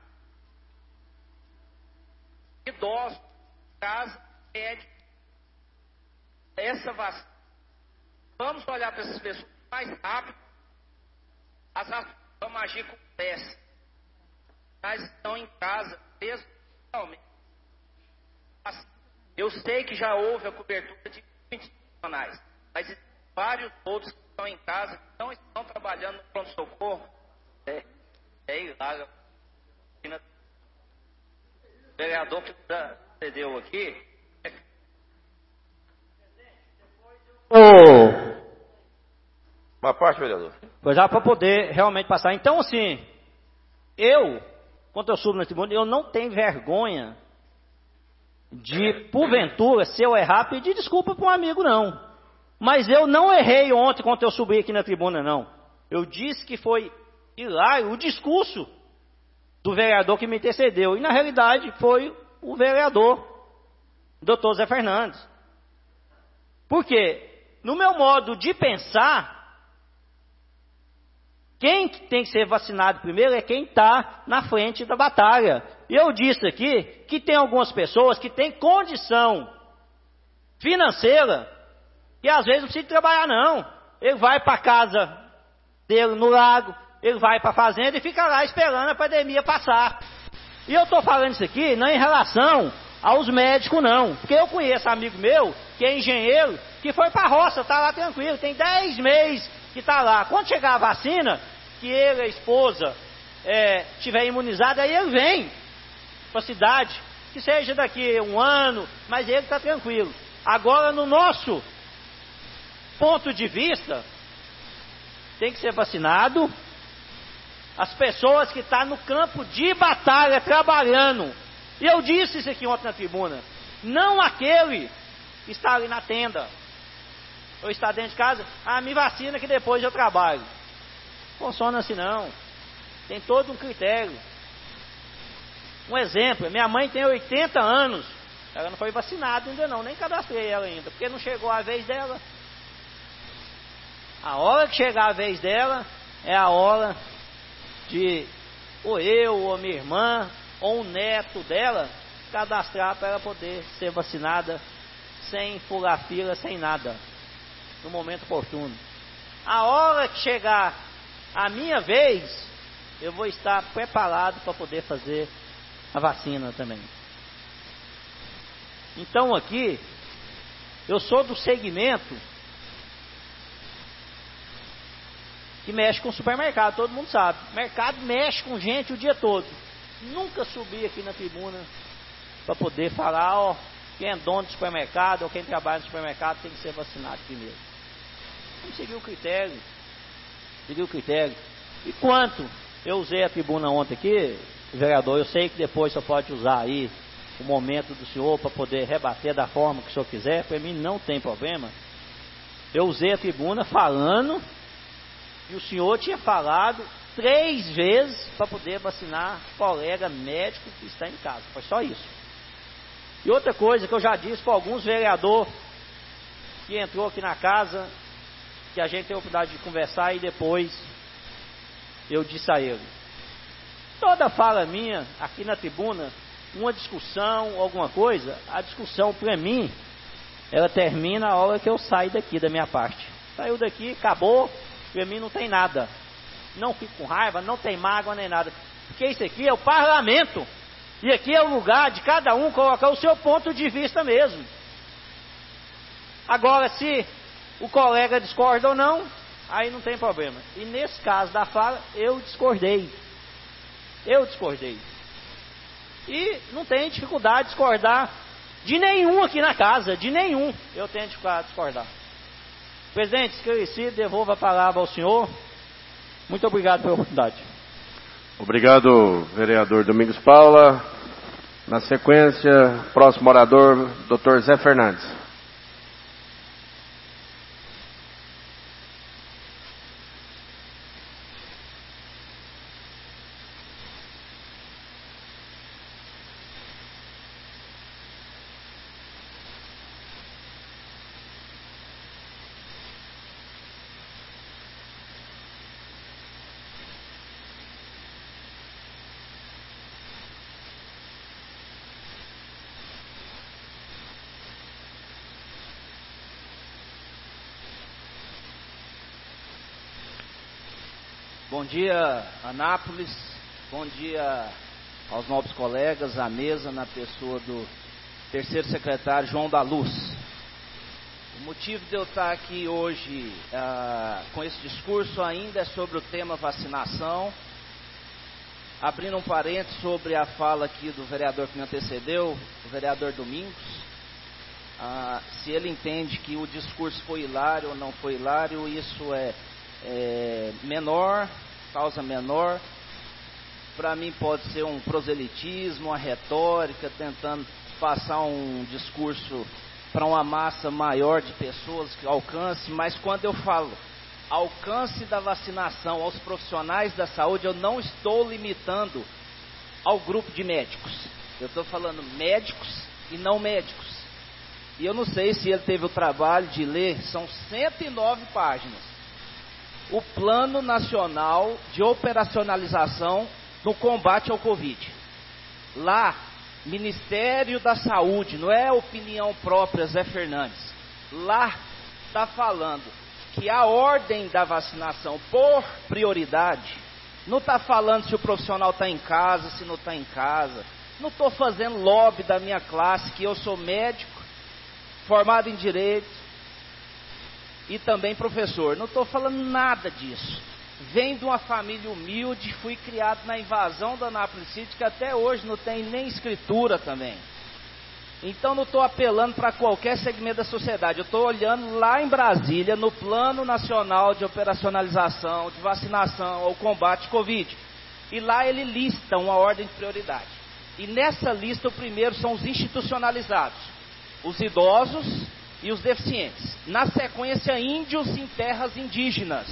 Idosos, casa, médico, essa vacina. Vamos olhar para essas pessoas mais rápido, as ações, vamos agir com pressa. Mas estão em casa, mesmo totalmente. Eu sei que já houve a cobertura de muitos profissionais, mas vários outros que estão em casa, que não estão trabalhando no pronto-socorro, o vereador que cedeu aqui. Uma parte, vereador. Já para poder realmente passar. Então, assim, quando eu subo na tribuna, eu não tenho vergonha de, porventura, se eu errar, pedir desculpa para um amigo, não. Mas eu não errei ontem quando eu subi aqui na tribuna, não. Eu disse que foi hilário o discurso do vereador que me antecedeu. E, na realidade, foi o vereador, doutor Zé Fernandes. Por quê? No meu modo de pensar, quem tem que ser vacinado primeiro é quem está na frente da batalha. E eu disse aqui que tem algumas pessoas que têm condição financeira e às vezes não precisa trabalhar não. Ele vai para a casa dele no lago, ele vai para a fazenda e fica lá esperando a pandemia passar. E eu estou falando isso aqui não em relação aos médicos não, porque eu conheço amigo meu que é engenheiro, que foi para a roça, está lá tranquilo, tem 10 meses que está lá. Quando chegar a vacina, que ele, a esposa, tiver imunizado, aí ele vem para a cidade, que seja daqui um ano, mas ele está tranquilo. Agora, no nosso ponto de vista, tem que ser vacinado as pessoas que estão no campo de batalha, trabalhando. E eu disse isso aqui ontem na tribuna, não aquele que está ali na tenda, ou está dentro de casa, me vacina que depois eu trabalho. Funciona assim não. Tem todo um critério. Um exemplo, minha mãe tem 80 anos, ela não foi vacinada ainda não, nem cadastrei ela ainda, porque não chegou a vez dela. A hora que chegar a vez dela, é a hora de, ou eu, ou minha irmã, ou um neto dela, cadastrar para ela poder ser vacinada, sem furar fila, sem nada, no momento oportuno. A hora que chegar a minha vez, eu vou estar preparado para poder fazer a vacina também. Então aqui, eu sou do segmento que mexe com supermercado, todo mundo sabe. O mercado mexe com gente o dia todo. Nunca subi aqui na tribuna para poder falar, quem é dono do supermercado ou quem trabalha no supermercado tem que ser vacinado primeiro. Vamos seguir o critério. E quanto eu usei a tribuna ontem aqui, vereador, eu sei que depois você pode usar aí o momento do senhor para poder rebater da forma que o senhor quiser, para mim não tem problema. Eu usei a tribuna falando, e o senhor tinha falado 3 vezes para poder vacinar colega médico que está em casa. Foi só isso. E outra coisa que eu já disse para alguns vereadores que entrou aqui na casa, que a gente tem a oportunidade de conversar, e depois eu disse a ele: toda fala minha aqui na tribuna, uma discussão, alguma coisa, a discussão para mim, ela termina a hora que eu saio daqui da minha parte. Saiu daqui, acabou, para mim não tem nada. Não fico com raiva, não tem mágoa nem nada. Porque isso aqui é o parlamento. E aqui é o lugar de cada um colocar o seu ponto de vista mesmo. Agora, se o colega discorda ou não, aí não tem problema. E nesse caso da fala, eu discordei. E não tem dificuldade de discordar De nenhum aqui na casa, de nenhum. Eu tenho de discordar. Presidente, esclarecido, devolvo a palavra ao senhor. Muito obrigado pela oportunidade. Obrigado, vereador Domingos Paula. Na sequência, próximo orador, Dr. Zé Fernandes. Bom dia, Anápolis. Bom dia aos nobres colegas, à mesa, na pessoa do terceiro secretário João da Luz. O motivo de eu estar aqui hoje com esse discurso ainda é sobre o tema vacinação. Abrindo um parênteses sobre a fala aqui do vereador que me antecedeu, o vereador Domingos. Se ele entende que o discurso foi hilário ou não foi hilário, isso é menor, causa menor. Para mim pode ser um proselitismo, uma retórica, tentando passar um discurso para uma massa maior de pessoas que alcance, mas quando eu falo alcance da vacinação aos profissionais da saúde, eu não estou limitando ao grupo de médicos. Eu estou falando médicos e não médicos. E eu não sei se ele teve o trabalho de ler, são 109 páginas. O Plano Nacional de Operacionalização no Combate ao Covid. Lá, Ministério da Saúde, não é opinião própria Zé Fernandes. Lá está falando que a ordem da vacinação por prioridade, não está falando se o profissional está em casa, se não está em casa. Não estou fazendo lobby da minha classe, que eu sou médico, formado em Direito, e também professor. Não estou falando nada disso. Venho de uma família humilde, fui criado na invasão da Anápolis City, que até hoje não tem nem escritura também. Então não estou apelando para qualquer segmento da sociedade. Eu estou olhando lá em Brasília, no Plano Nacional de Operacionalização, de Vacinação ao Combate ao Covid. E lá ele lista uma ordem de prioridade. E nessa lista o primeiro são os institucionalizados, os idosos e os deficientes. Na sequência, índios em terras indígenas.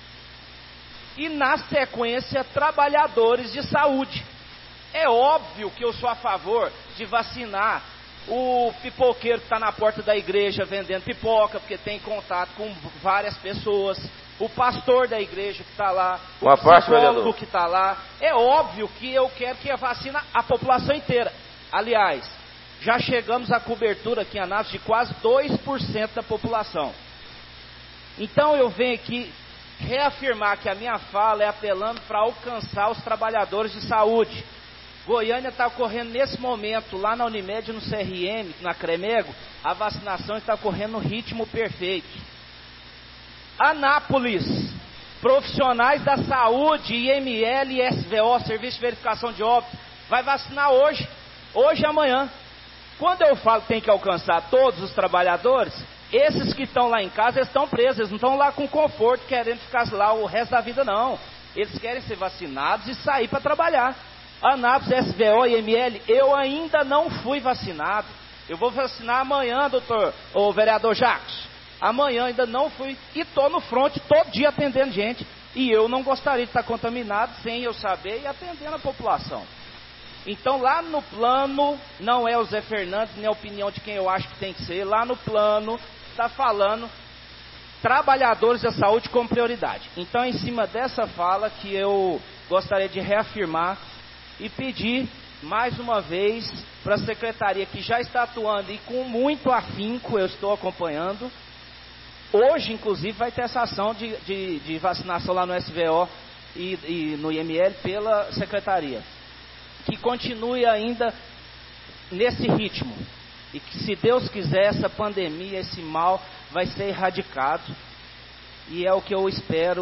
E na sequência, trabalhadores de saúde. É óbvio que eu sou a favor de vacinar o pipoqueiro que está na porta da igreja vendendo pipoca, porque tem contato com várias pessoas. O pastor da igreja que está lá, o psicólogo que está lá. É óbvio que eu quero que vacina a população inteira. Aliás, já chegamos à cobertura aqui em Anápolis de quase 2% da população. Então eu venho aqui reafirmar que a minha fala é apelando para alcançar os trabalhadores de saúde. Goiânia está ocorrendo nesse momento, lá na Unimed, no CRM, na Cremego, a vacinação está ocorrendo no ritmo perfeito. Anápolis, profissionais da saúde, IML e SVO, Serviço de Verificação de Óbitos, vai vacinar hoje e amanhã. Quando eu falo que tem que alcançar todos os trabalhadores, esses que estão lá em casa, eles estão presos, eles não estão lá com conforto, querendo ficar lá o resto da vida, não. Eles querem ser vacinados e sair para trabalhar. Anápolis, SVO e IML, eu ainda não fui vacinado. Eu vou vacinar amanhã, o vereador Jacques. Amanhã ainda não fui e estou no fronte todo dia atendendo gente. E eu não gostaria de estar contaminado sem eu saber e atendendo a população. Então lá no plano, não é o Zé Fernandes, nem a opinião de quem eu acho que tem que ser, lá no plano está falando trabalhadores da saúde como prioridade. Então é em cima dessa fala que eu gostaria de reafirmar e pedir mais uma vez para a secretaria que já está atuando e com muito afinco eu estou acompanhando. Hoje, inclusive, vai ter essa ação de vacinação lá no SVO e no IML pela secretaria. Que continue ainda nesse ritmo. E que, se Deus quiser, essa pandemia, esse mal, vai ser erradicado. E é o que eu espero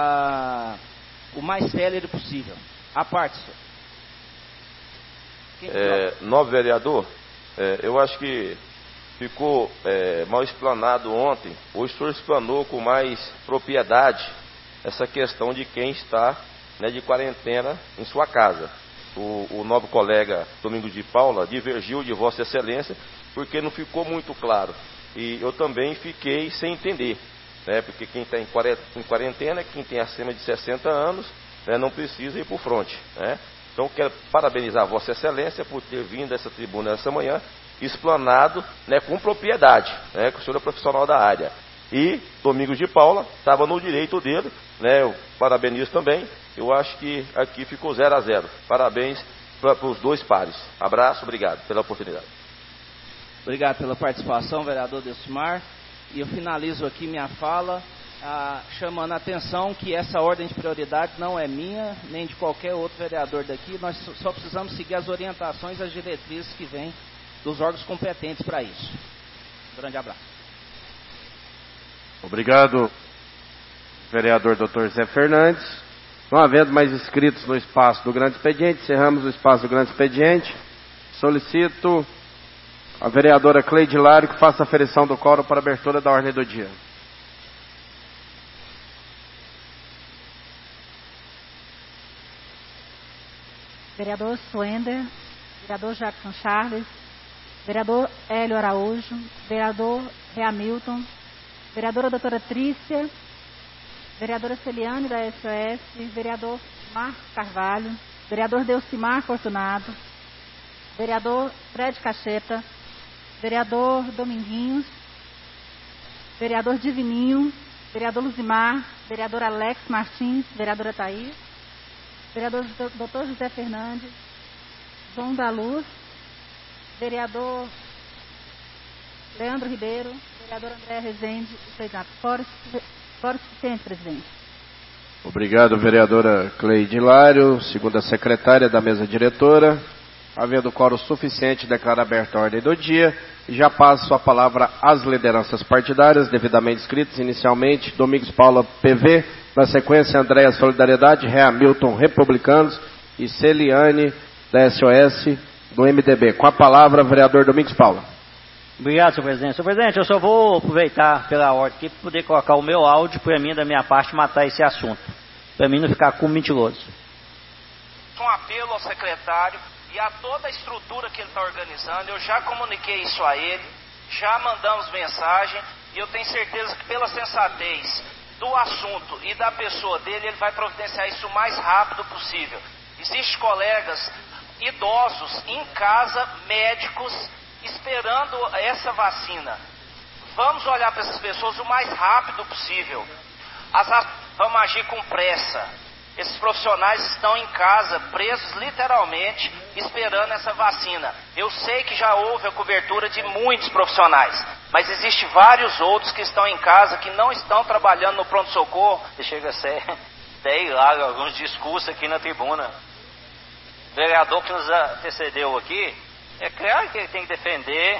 o mais célere possível. A parte, senhor. Novo vereador, Eu acho que ficou mal explanado ontem. Hoje o senhor explanou com mais propriedade essa questão de quem está, né, de quarentena em sua casa. O nobre colega Domingos de Paula divergiu de Vossa Excelência porque não ficou muito claro. E eu também fiquei sem entender, né, porque quem está em quarentena, quem tem acima de 60 anos, né, não precisa ir para o fronte, né? Então quero parabenizar Vossa Excelência por ter vindo a essa tribuna essa manhã, explanado, né, com propriedade, né, que o senhor é profissional da área. E Domingos de Paula estava no direito dele, né, eu parabenizo também. Eu acho que aqui ficou 0-0. Parabéns para os dois pares. Abraço, obrigado pela oportunidade. Obrigado pela participação, vereador Delcimar. E eu finalizo aqui minha fala chamando a atenção que essa ordem de prioridade não é minha, nem de qualquer outro vereador daqui. Nós só precisamos seguir as orientações, as diretrizes que vêm dos órgãos competentes para isso. Um grande abraço. Obrigado, vereador Dr. Zé Fernandes. Não havendo mais inscritos no espaço do grande expediente, encerramos o espaço do grande expediente. Solicito a vereadora Cleide Hilário que faça a aferição do quórum para a abertura da ordem do dia. Vereador Suender, vereador Jackson Charles, vereador Hélio Araújo, vereador Hamilton, vereadora doutora Trícia, vereadora Celiane da SOS, vereador Marcos Carvalho, vereador Delcimar Fortunato, vereador Fred Cacheta, vereador Dominguinhos, vereador Divininho, vereador Luzimar, vereador Alex Martins, vereadora Thaís, vereador Dr. José Fernandes, João da Luz, vereador Leandro Ribeiro, vereador André Rezende e Cleidato. Fora suficiente, presidente. Obrigado, vereadora Cleide Hilário, segunda secretária da mesa diretora. Havendo quórum suficiente, declaro aberta a ordem do dia. E já passo a palavra às lideranças partidárias, devidamente inscritas. Inicialmente, Domingos Paula, PV. Na sequência, Andréa Solidariedade, Hamilton, Republicanos. E Celiane, da SOS, do MDB. Com a palavra, vereador Domingos Paula. Obrigado, senhor presidente. Senhor presidente, eu só vou aproveitar pela ordem aqui para poder colocar o meu áudio para mim, da minha parte, matar esse assunto. Para mim não ficar como mentiroso. Um apelo ao secretário e a toda a estrutura que ele está organizando. Eu já comuniquei isso a ele, já mandamos mensagem e eu tenho certeza que pela sensatez do assunto e da pessoa dele, ele vai providenciar isso o mais rápido possível. Existem colegas idosos em casa, médicos, esperando essa vacina. Vamos olhar para essas pessoas o mais rápido possível. Vamos agir com pressa. Esses profissionais estão em casa, presos literalmente, esperando essa vacina. Eu sei que já houve a cobertura de muitos profissionais, mas existem vários outros que estão em casa, que não estão trabalhando no pronto-socorro. Chega a ser até hilário alguns discursos aqui na tribuna. O vereador que nos antecedeu aqui, é claro que ele tem que defender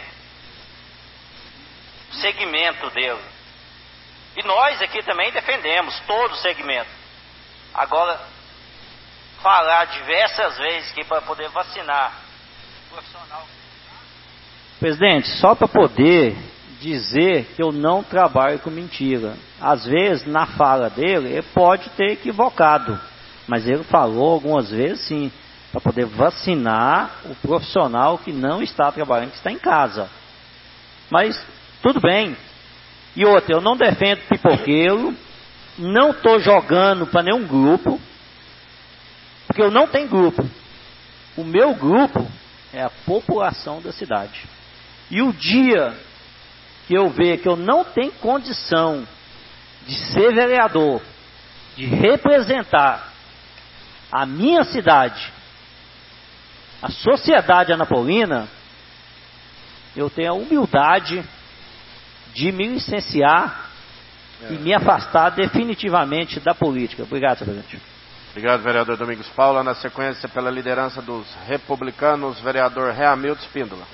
o segmento dele. E nós aqui também defendemos todo o segmento. Agora, falar diversas vezes que para poder vacinar o profissional. Presidente, só para poder dizer que eu não trabalho com mentira. Às vezes, na fala dele, ele pode ter equivocado. Mas ele falou algumas vezes sim, para poder vacinar o profissional que não está trabalhando, que está em casa. Mas, tudo bem. E outra, eu não defendo pipoqueiro, não estou jogando para nenhum grupo, porque eu não tenho grupo. O meu grupo é a população da cidade. E o dia que eu ver que eu não tenho condição de ser vereador, de representar a minha cidade, a sociedade anapolina, eu tenho a humildade de me licenciar e me afastar definitivamente da política. Obrigado, senhor presidente. Obrigado, vereador Domingos Paula. Na sequência, pela liderança dos republicanos, vereador Hamilton Espíndola.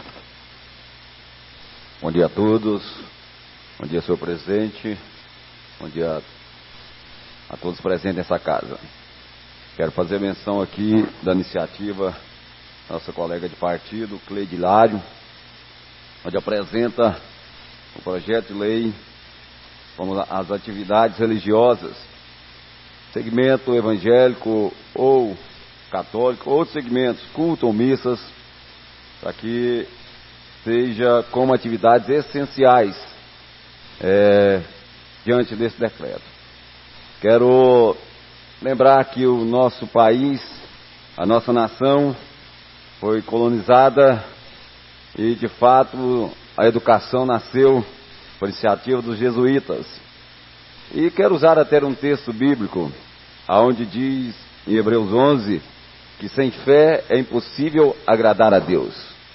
Bom dia a todos. Bom dia, senhor presidente. Bom dia a todos presentes nessa casa. Quero fazer menção aqui da iniciativa nossa colega de partido, Cleide Hilário, onde apresenta o projeto de lei como as atividades religiosas, segmento evangélico ou católico, outros segmentos, culto ou missas, para que seja como atividades essenciais diante desse decreto. Quero lembrar que o nosso país, a nossa nação, foi colonizada e, de fato, a educação nasceu por iniciativa dos jesuítas. E quero usar até um texto bíblico, aonde diz em Hebreus 11, que sem fé é impossível agradar a Deus.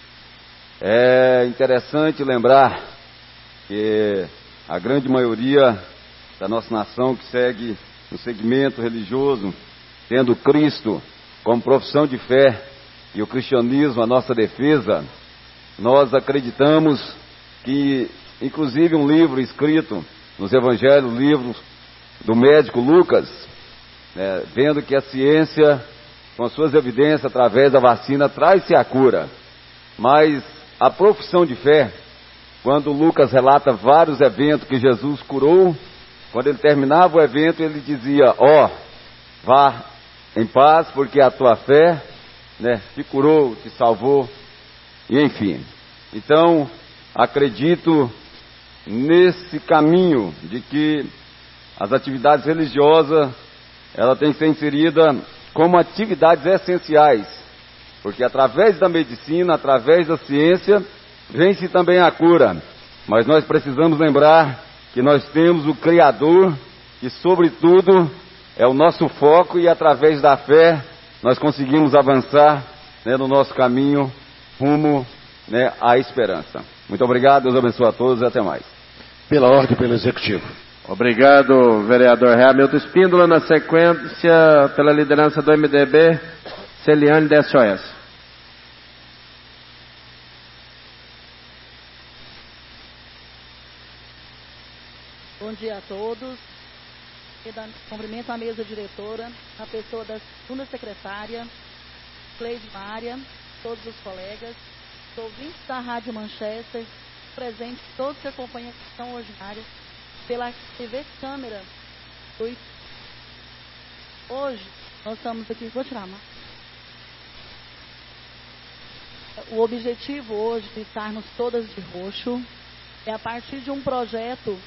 É interessante lembrar que a grande maioria da nossa nação que segue no segmento religioso, tendo Cristo como profissão de fé e o cristianismo a nossa defesa, nós acreditamos que, inclusive um livro escrito nos evangelhos, livros do médico Lucas, vendo que a ciência, com as suas evidências através da vacina, traz-se a cura, mas a profissão de fé, quando Lucas relata vários eventos que Jesus curou, quando ele terminava o evento, ele dizia: vá em paz, porque a tua fé te curou, te salvou, e enfim. Então, acredito nesse caminho de que as atividades religiosas, ela tem que ser inserida como atividades essenciais, porque através da medicina, através da ciência, vem-se também a cura, mas nós precisamos lembrar que nós temos o Criador, que sobretudo é o nosso foco, e através da fé nós conseguimos avançar no nosso caminho rumo à esperança. Muito obrigado, Deus abençoe a todos e até mais. Pela ordem, pelo Executivo. Obrigado, vereador Hamilton Espíndola. Na sequência, pela liderança do MDB, Celiane da SOS. Bom dia a todos. Cumprimento a mesa diretora, a pessoa da segunda secretária, Cleide Mária, todos os colegas, os ouvintes da Rádio Manchester, presentes todos que acompanham a sessão ordinária pela TV Câmara. Hoje nós estamos aqui, vou tirar a mão. O objetivo hoje de estarmos todas de roxo é a partir de um projeto,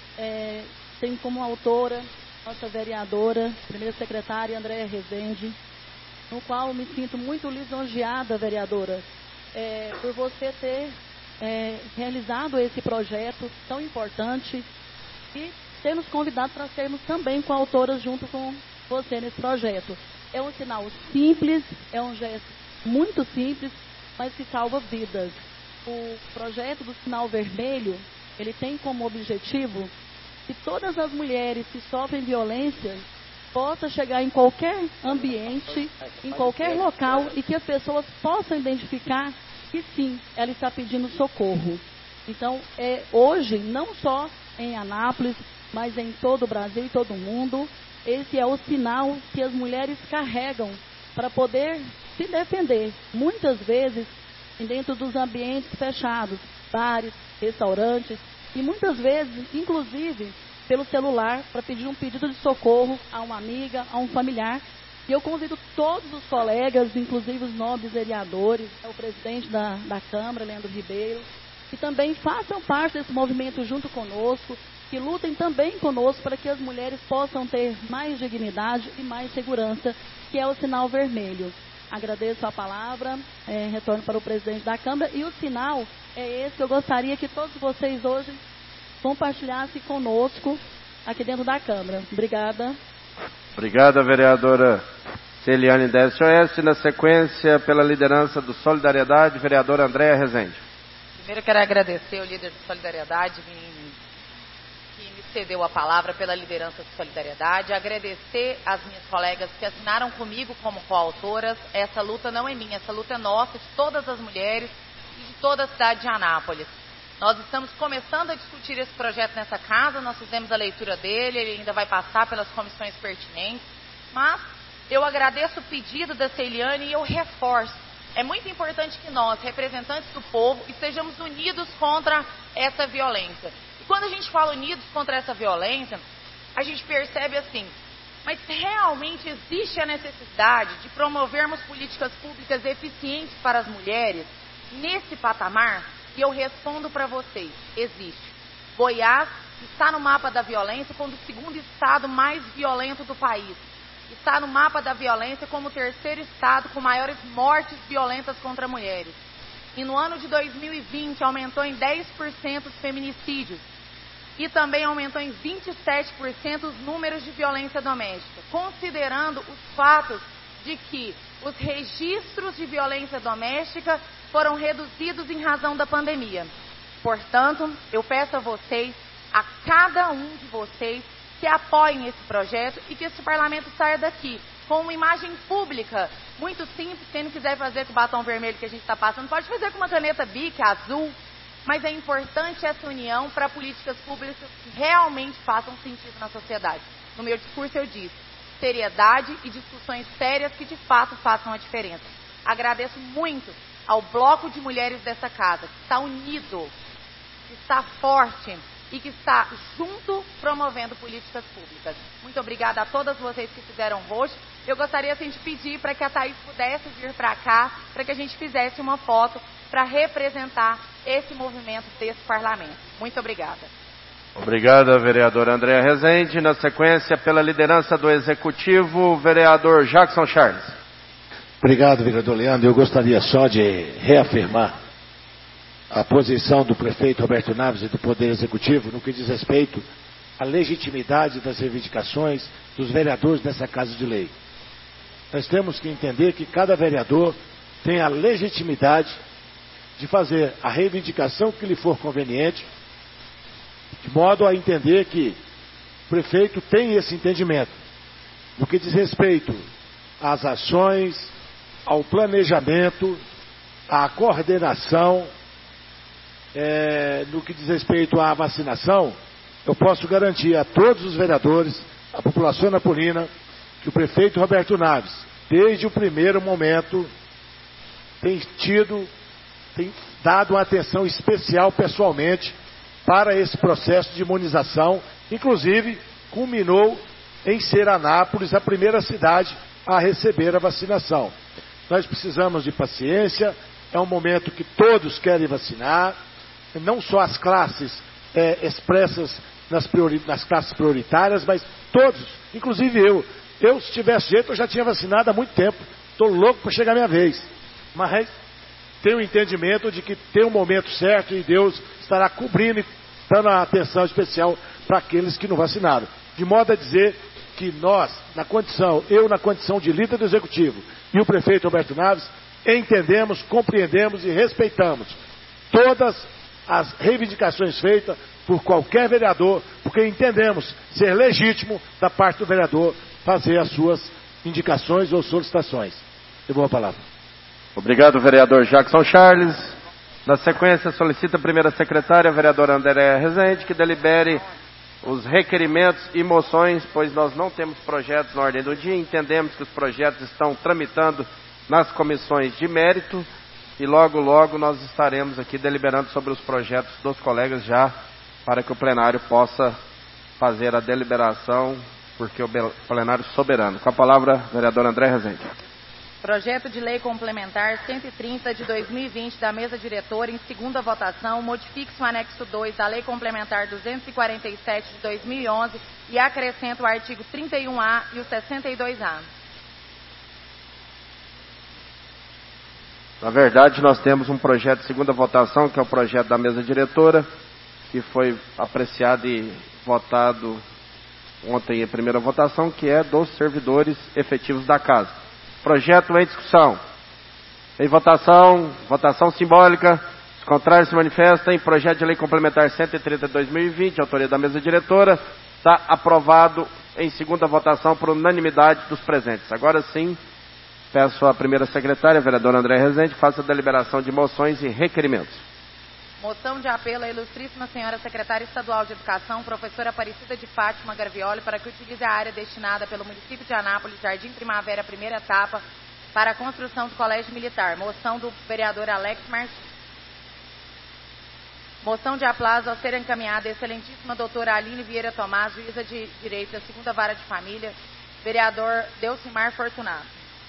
tem como autora nossa vereadora, primeira secretária Andréia Rezende, no qual me sinto muito lisonjeada, vereadora, por você ter realizado esse projeto tão importante e ter nos convidado para sermos também coautoras junto com você nesse projeto. É um sinal simples, é um gesto muito simples, mas que salva vidas. O projeto do Sinal Vermelho, ele tem como objetivo que todas as mulheres que sofrem violência possam chegar em qualquer ambiente, em qualquer local, e que as pessoas possam identificar que sim, ela está pedindo socorro. Então, hoje, não só em Anápolis, mas em todo o Brasil e todo o mundo, esse é o sinal que as mulheres carregam para poder se defender. Muitas vezes, dentro dos ambientes fechados, bares, restaurantes, e muitas vezes, inclusive, pelo celular, para pedir um pedido de socorro a uma amiga, a um familiar. E eu convido todos os colegas, inclusive os nobres vereadores, o presidente da Câmara, Leandro Ribeiro, que também façam parte desse movimento junto conosco, que lutem também conosco para que as mulheres possam ter mais dignidade e mais segurança, que é o Sinal Vermelho. Agradeço a palavra, retorno para o presidente da Câmara, e o sinal é esse que eu gostaria que todos vocês hoje compartilhassem conosco aqui dentro da Câmara. Obrigada. Obrigada, vereadora Celiane da SOS. Na sequência, pela liderança do Solidariedade, vereadora Andréia Rezende. Primeiro, quero agradecer o líder do Solidariedade, que me cedeu a palavra pela liderança do Solidariedade. Agradecer às minhas colegas que assinaram comigo como coautoras. Essa luta não é minha, essa luta é nossa, de todas as mulheres e de toda a cidade de Anápolis. Nós estamos começando a discutir esse projeto nessa casa, nós fizemos a leitura dele, ele ainda vai passar pelas comissões pertinentes, mas eu agradeço o pedido da Celiane e eu reforço. É muito importante que nós, representantes do povo, estejamos unidos contra essa violência. E quando a gente fala unidos contra essa violência, a gente percebe assim, mas realmente existe a necessidade de promovermos políticas públicas eficientes para as mulheres nesse patamar? E eu respondo para vocês, existe. Goiás está no mapa da violência como o segundo estado mais violento do país. Está no mapa da violência como o terceiro estado com maiores mortes violentas contra mulheres. E no ano de 2020 aumentou em 10% os feminicídios. E também aumentou em 27% os números de violência doméstica, considerando os fatos de que os registros de violência doméstica foram reduzidos em razão da pandemia. Portanto, eu peço a vocês, a cada um de vocês, que apoiem esse projeto e que esse parlamento saia daqui com uma imagem pública, muito simples. Quem não quiser fazer com o batom vermelho que a gente está passando, pode fazer com uma caneta Bic azul, mas é importante essa união para políticas públicas que realmente façam sentido na sociedade. No meu discurso eu disse, seriedade e discussões sérias que de fato façam a diferença. Agradeço muito ao bloco de mulheres dessa casa, que está unido, que está forte e que está junto promovendo políticas públicas. Muito obrigada a todas vocês que fizeram hoje. Eu gostaria assim, de pedir para que a Thaís pudesse vir para cá, para que a gente fizesse uma foto para representar esse movimento desse parlamento. Muito obrigada. Obrigada, vereadora Andréa Rezende. Na sequência, pela liderança do Executivo, o vereador Jackson Charles. Obrigado, vereador Leandro. Eu gostaria só de reafirmar a posição do prefeito Roberto Naves e do Poder Executivo no que diz respeito à legitimidade das reivindicações dos vereadores dessa Casa de Lei. Nós temos que entender que cada vereador tem a legitimidade de fazer a reivindicação que lhe for conveniente, de modo a entender que o prefeito tem esse entendimento no que diz respeito às ações, ao planejamento, à coordenação. No que diz respeito à vacinação, eu posso garantir a todos os vereadores, a população napolina, que o prefeito Roberto Naves, desde o primeiro momento, tem dado uma atenção especial pessoalmente para esse processo de imunização, inclusive culminou em ser Anápolis a primeira cidade a receber a vacinação. Nós precisamos de paciência, é um momento que todos querem vacinar, não só as classes expressas nas classes prioritárias, mas todos, inclusive eu. Se tivesse jeito, eu já tinha vacinado há muito tempo. Estou louco para chegar a minha vez. Mas tenho o entendimento de que tem um momento certo e Deus estará cobrindo e dando uma atenção especial para aqueles que não vacinaram. De modo a dizer que nós, na condição de líder do Executivo e o prefeito Roberto Naves, entendemos, compreendemos e respeitamos todas as reivindicações feitas por qualquer vereador, porque entendemos ser legítimo da parte do vereador fazer as suas indicações ou solicitações. Devolvo a palavra. Obrigado, vereador Jackson Charles. Na sequência, solicita a primeira secretária, a vereadora Andréa Rezende, que delibere os requerimentos e moções, pois nós não temos projetos na ordem do dia, entendemos que os projetos estão tramitando nas comissões de mérito, e logo, logo nós estaremos aqui deliberando sobre os projetos dos colegas já, para que o plenário possa fazer a deliberação, porque o plenário é soberano. Com a palavra, vereadora Andréa Rezende. Projeto de Lei Complementar 130 de 2020 da Mesa Diretora, em segunda votação, modifique-se o anexo 2 da Lei Complementar 247 de 2011 e acrescenta o artigo 31A e o 62A. Na verdade, nós temos um projeto de segunda votação, que é o projeto da mesa diretora, que foi apreciado e votado ontem em primeira votação, que é dos servidores efetivos da casa. Projeto em discussão. Em votação, votação simbólica. Os contrários se manifestam. Projeto de Lei Complementar 130 de 2020, autoria da mesa diretora, está aprovado em segunda votação por unanimidade dos presentes. Agora sim, peço à primeira secretária, a vereadora Andréa Rezende, que faça a deliberação de moções e requerimentos. Moção de apelo à ilustríssima senhora secretária estadual de Educação, professora Aparecida de Fátima Garvioli, para que utilize a área destinada pelo município de Anápolis, Jardim Primavera, primeira etapa, para a construção do Colégio Militar. Moção do vereador Alex Martins. Moção de aplauso ao ser encaminhada a excelentíssima doutora Aline Vieira Tomás, juíza de Direito da 2ª Vara de Família, vereador Delcimar Fortunato.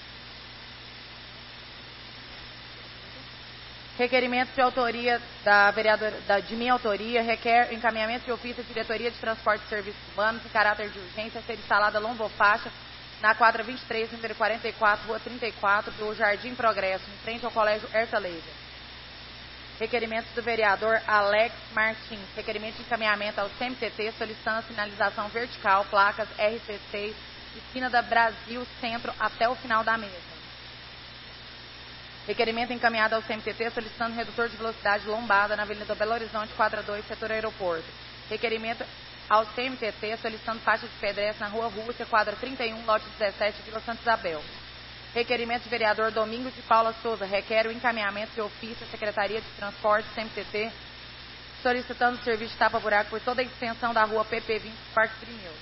Requerimento de autoria de minha autoria, requer encaminhamento de ofício à Diretoria de Transporte e Serviços Urbanos, em caráter de urgência, a ser instalada lombofaixa na quadra 23, número 44, rua 34, do Jardim Progresso, em frente ao Colégio Herta Leiva. Requerimento do vereador Alex Martins. Requerimento de encaminhamento ao CMTT, solicitando a sinalização vertical, placas RC6, esquina da Brasil Centro, até o final da mesa. Requerimento encaminhado ao CMTT, solicitando redutor de velocidade lombada na Avenida Belo Horizonte, quadra 2, setor aeroporto. Requerimento ao CMTT, solicitando faixa de pedestre na Rua Rússia, quadra 31, lote 17, Vila Santa Isabel. Requerimento de vereador Domingos de Paula Souza, requer o encaminhamento de ofício à Secretaria de Transporte, CMTT, solicitando o serviço de tapa-buraco por toda a extensão da rua PP20, Parque Primil.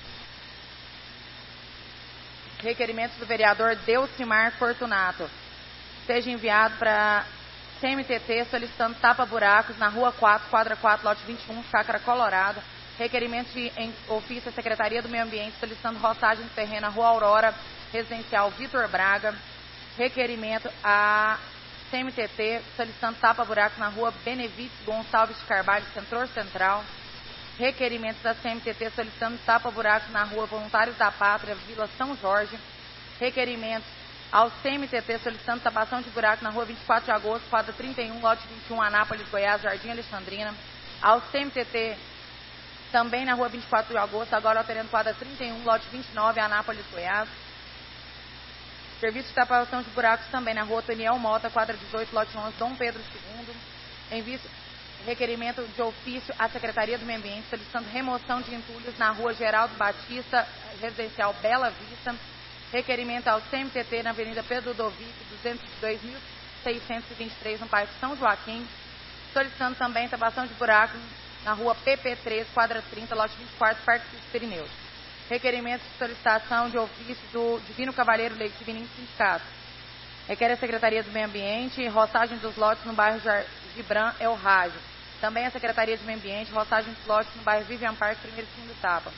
Requerimento do vereador Delcimar Fortunato, seja enviado para CMTT, solicitando tapa-buracos na rua 4, quadra 4, lote 21, Chácara Colorado. Requerimento de ofício à Secretaria do Meio Ambiente, solicitando roçagem de terreno na rua Aurora, residencial Vitor Braga. Requerimento a CMTT, solicitando tapa-buraco na rua Benevides Gonçalves de Carvalho, Centro Central. Requerimento da CMTT, solicitando tapa-buraco na rua Voluntários da Pátria, Vila São Jorge. Requerimento ao CMTT, solicitando tapação de buraco na rua 24 de agosto, quadra 31, lote 21, Anápolis, Goiás, Jardim Alexandrina. Ao CMTT, também na rua 24 de agosto, agora alterando quadra 31, lote 29, Anápolis, Goiás. Serviço de tapação de buracos também na rua Toniel Mota, quadra 18, lote 11, Dom Pedro II. Envio requerimento de ofício à Secretaria do Meio Ambiente, solicitando remoção de entulhos na rua Geraldo Batista, residencial Bela Vista. Requerimento ao CMTT na Avenida Pedro Ludovico, 202.623, no bairro São Joaquim, solicitando também tapação de buracos na rua PP3, quadra 30, lote 24, Parque dos Pirineus. Requerimento de solicitação de ofício do Divino Cavalheiro Leite Divino Sindicato. Requer a Secretaria do Meio Ambiente roçagem dos lotes no bairro Gibran El Rádio. Também a Secretaria do Meio Ambiente roçagem dos lotes no bairro Vivian Park, primeiro e segundo etapa.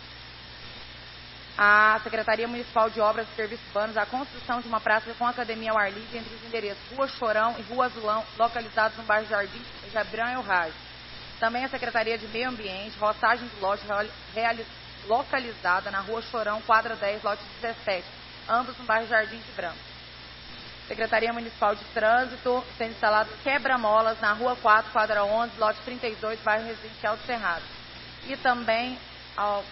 A Secretaria Municipal de Obras e Serviços Urbanos a construção de uma praça com academia ao ar livre entre os endereços Rua Chorão e Rua Azulão, localizados no bairro Jardim Gibran El Rádio. Também a Secretaria de Meio Ambiente roçagem do lote localizada na Rua Chorão, quadra 10, lote 17, ambos no bairro Jardim de Branco. Secretaria Municipal de Trânsito, sendo instalado quebra-molas na Rua 4, quadra 11, lote 32, bairro Residencial do Cerrado. E também ao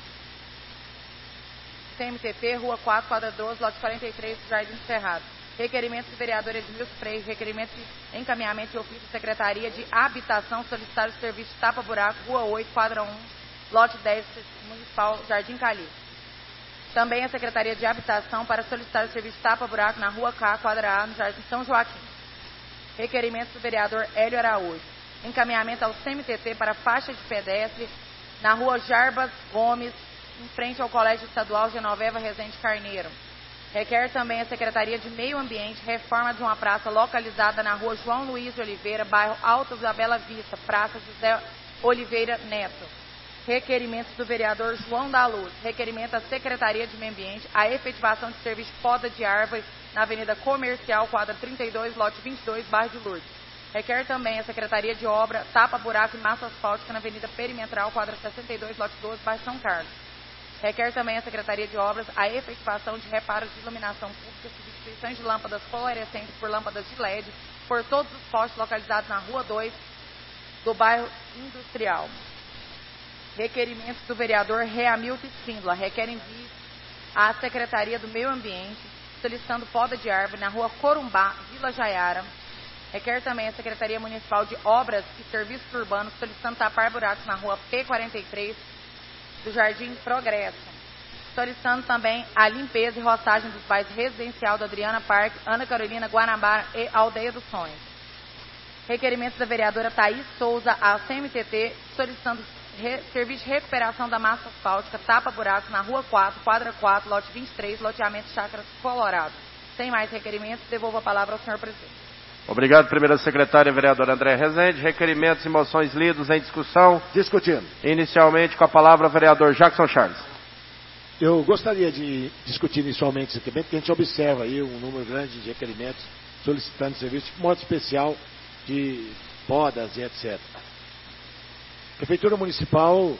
CMTT, Rua 4, quadra 12, lote 43, Jardim do Cerrado. Requerimento do vereador Edmilson Freire, requerimento de encaminhamento de ofício da Secretaria de Habitação, solicitar o serviço de tapa-buraco, Rua 8, quadra 1, lote 10, Municipal Jardim Calixto. Também a Secretaria de Habitação para solicitar o serviço de tapa-buraco na Rua K, quadra A, no Jardim São Joaquim. Requerimento do vereador Hélio Araújo. Encaminhamento ao CMTT para faixa de pedestre na Rua Jarbas Gomes, em frente ao Colégio Estadual Genoveva Rezende Carneiro. Requer também a Secretaria de Meio Ambiente reforma de uma praça localizada na Rua João Luiz de Oliveira, bairro Alto da Bela Vista, Praça José Oliveira Neto. Requerimento do vereador João da Luz. Requerimento à Secretaria de Meio Ambiente a efetivação de serviço de poda de árvore na Avenida Comercial, quadra 32, lote 22, bairro de Lourdes. Requer também a Secretaria de Obra, tapa-buraco e massa asfáltica na Avenida Perimetral, quadra 62, lote 12, bairro São Carlos. Requer também a Secretaria de Obras a efetivação de reparos de iluminação pública, substituições de lâmpadas fluorescentes por lâmpadas de LED por todos os postes localizados na Rua 2 do bairro Industrial. Requerimento do vereador Reamilton Espíndola. Requer envio à Secretaria do Meio Ambiente, solicitando poda de árvore na Rua Corumbá, Vila Jaiara. Requer também a Secretaria Municipal de Obras e Serviços Urbanos, solicitando tapar buracos na Rua P43, do Jardim Progresso, solicitando também a limpeza e roçagem dos bairros residencial do Adriana Parque, Ana Carolina, Guanabara e Aldeia dos Sonhos. Requerimento da vereadora Thaís Souza à CMTT, solicitando serviço de recuperação da massa asfáltica, tapa-buracos na Rua 4, quadra 4, lote 23, loteamento Chácara Colorado. Sem mais requerimentos, devolvo a palavra ao senhor presidente. Obrigado, primeira secretária, vereadora André Rezende. Requerimentos e moções lidos em discussão. Discutindo. Inicialmente com a palavra o vereador Jackson Charles. Eu gostaria de discutir inicialmente esse requerimento, porque a gente observa aí um número grande de requerimentos solicitando serviço, de modo especial de podas e etc. A Prefeitura Municipal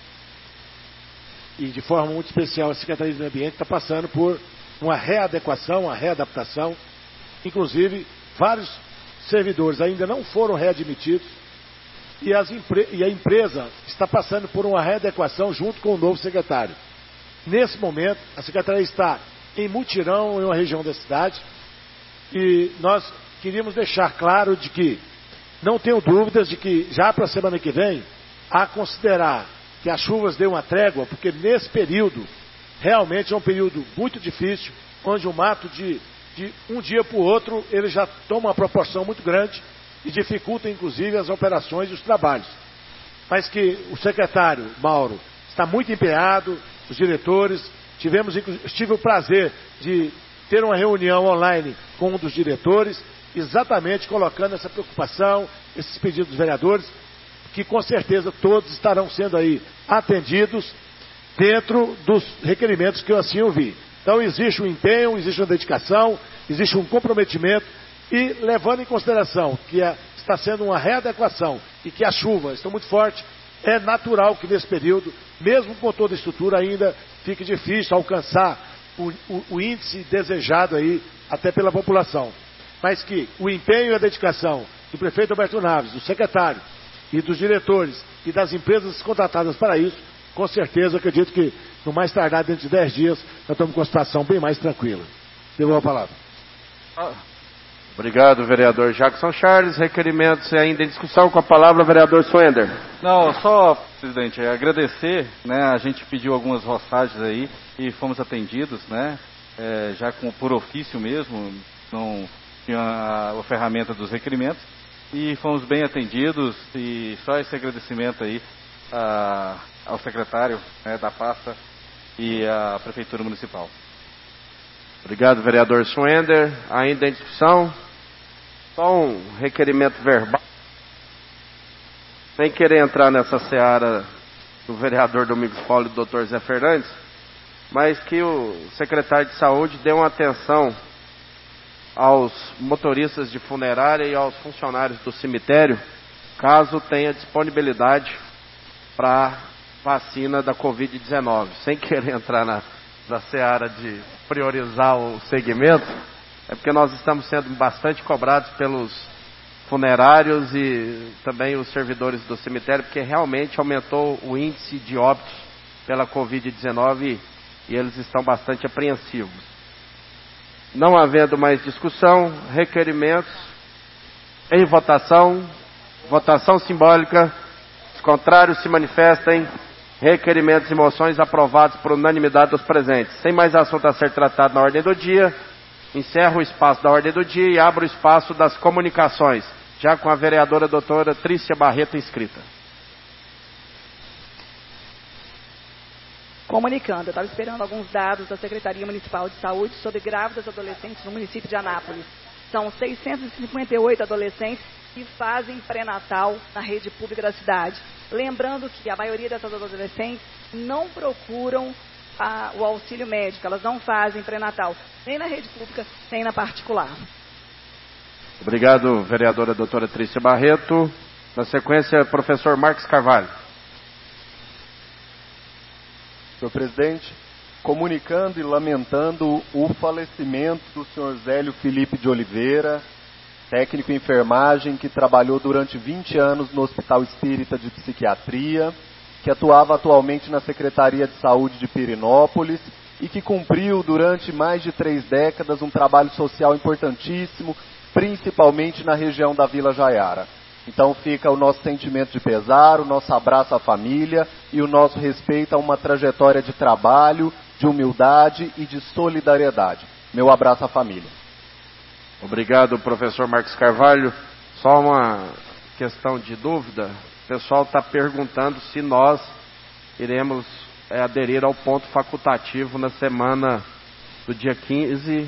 e de forma muito especial a Secretaria do Meio Ambiente está passando por uma readequação, uma readaptação. Inclusive, vários servidores ainda não foram readmitidos e a empresa está passando por uma readequação junto com o novo secretário. Nesse momento, a Secretaria está em mutirão em uma região da cidade e nós queríamos deixar claro de que não tenho dúvidas de que já para a semana que vem, a considerar que as chuvas dêem uma trégua, porque nesse período, realmente é um período muito difícil, onde o mato de um dia para o outro, ele já toma uma proporção muito grande e dificulta, inclusive, as operações e os trabalhos. Mas que o secretário, Mauro, está muito empenhado, os diretores, tive o prazer de ter uma reunião online com um dos diretores, exatamente colocando essa preocupação, esses pedidos dos vereadores, que com certeza todos estarão sendo aí atendidos dentro dos requerimentos que eu assim ouvi. Então existe um empenho, existe uma dedicação, existe um comprometimento e levando em consideração que está sendo uma readequação e que as chuvas estão muito fortes, é natural que nesse período, mesmo com toda a estrutura, ainda fique difícil alcançar o índice desejado aí até pela população. Mas que o empenho e a dedicação do prefeito Alberto Naves, do secretário e dos diretores e das empresas contratadas para isso, com certeza, eu acredito que no mais tardar, dentro de 10 dias, nós estamos com uma situação bem mais tranquila. Devolvo a palavra. Obrigado, vereador Jackson Charles. Requerimentos ainda em discussão com a palavra o vereador Swender. Não, só, presidente, agradecer, né? A gente pediu algumas roçagens aí e fomos atendidos, né? Já por ofício mesmo, não tinha a ferramenta dos requerimentos e fomos bem atendidos e só esse agradecimento aí ao secretário, né, da pasta e à Prefeitura Municipal. Obrigado, vereador Swender. Ainda em discussão, só um requerimento verbal. Sem querer entrar nessa seara do vereador Domingos Paulo e do Dr. Zé Fernandes, mas que o secretário de Saúde dê uma atenção aos motoristas de funerária e aos funcionários do cemitério, caso tenha disponibilidade para vacina da Covid-19. Sem querer entrar na seara de priorizar o segmento, é porque nós estamos sendo bastante cobrados pelos funerários e também os servidores do cemitério, porque realmente aumentou o índice de óbitos pela Covid-19 e eles estão bastante apreensivos. Não havendo mais discussão, requerimentos em votação, votação simbólica, os contrários se manifestem, requerimentos e moções aprovados por unanimidade dos presentes. Sem mais assunto a ser tratado na ordem do dia, encerro o espaço da ordem do dia e abro o espaço das comunicações, já com a vereadora doutora Trícia Barreto inscrita. Comunicando, eu estava esperando alguns dados da Secretaria Municipal de Saúde sobre grávidas adolescentes no município de Anápolis. São 658 adolescentes que fazem pré-natal na rede pública da cidade. Lembrando que a maioria dessas adolescentes não procuram o auxílio médico, elas não fazem pré-natal, nem na rede pública, nem na particular. Obrigado, vereadora doutora Trícia Barreto. Na sequência, professor Marcos Carvalho. Senhor presidente, comunicando e lamentando o falecimento do senhor Zélio Felipe de Oliveira, técnico em enfermagem que trabalhou durante 20 anos no Hospital Espírita de Psiquiatria, que atuava atualmente na Secretaria de Saúde de Pirenópolis e que cumpriu durante mais de 3 décadas um trabalho social importantíssimo, principalmente na região da Vila Jaiara. Então fica o nosso sentimento de pesar, o nosso abraço à família e o nosso respeito a uma trajetória de trabalho, de humildade e de solidariedade. Meu abraço à família. Obrigado, professor Marcos Carvalho. Só uma questão de dúvida. O pessoal está perguntando se nós iremos aderir ao ponto facultativo na semana do dia 15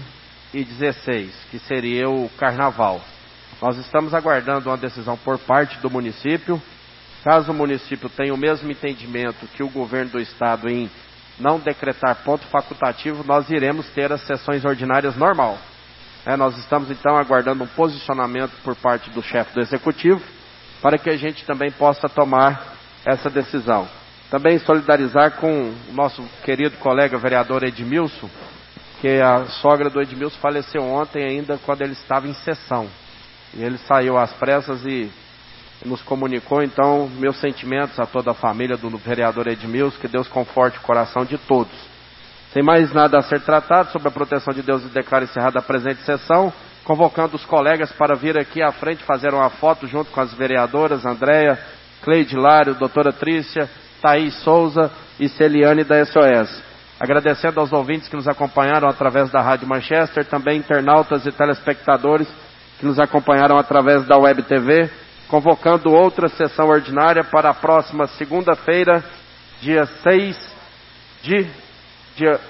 2016, que seria o carnaval. Nós estamos aguardando uma decisão por parte do município. Caso o município tenha o mesmo entendimento que o governo do estado em não decretar ponto facultativo, nós iremos ter as sessões ordinárias normal. Nós estamos então aguardando um posicionamento por parte do chefe do executivo para que a gente também possa tomar essa decisão. Também solidarizar com o nosso querido colega vereador Edmilson, que a sogra do Edmilson faleceu ontem ainda quando ele estava em sessão. E ele saiu às pressas e nos comunicou, então, meus sentimentos a toda a família do vereador Edmilson, que Deus conforte o coração de todos. Sem mais nada a ser tratado, sobre a proteção de Deus, e declaro encerrada a presente sessão, convocando os colegas para vir aqui à frente fazer uma foto junto com as vereadoras Andréia, Cleide Lário, doutora Trícia, Thaís Souza e Celiane da SOS. Agradecendo aos ouvintes que nos acompanharam através da Rádio Manchester, também internautas e telespectadores que nos acompanharam através da Web TV, convocando outra sessão ordinária para a próxima segunda-feira, dia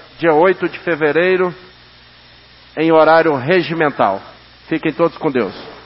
8 de fevereiro, em horário regimental. Fiquem todos com Deus.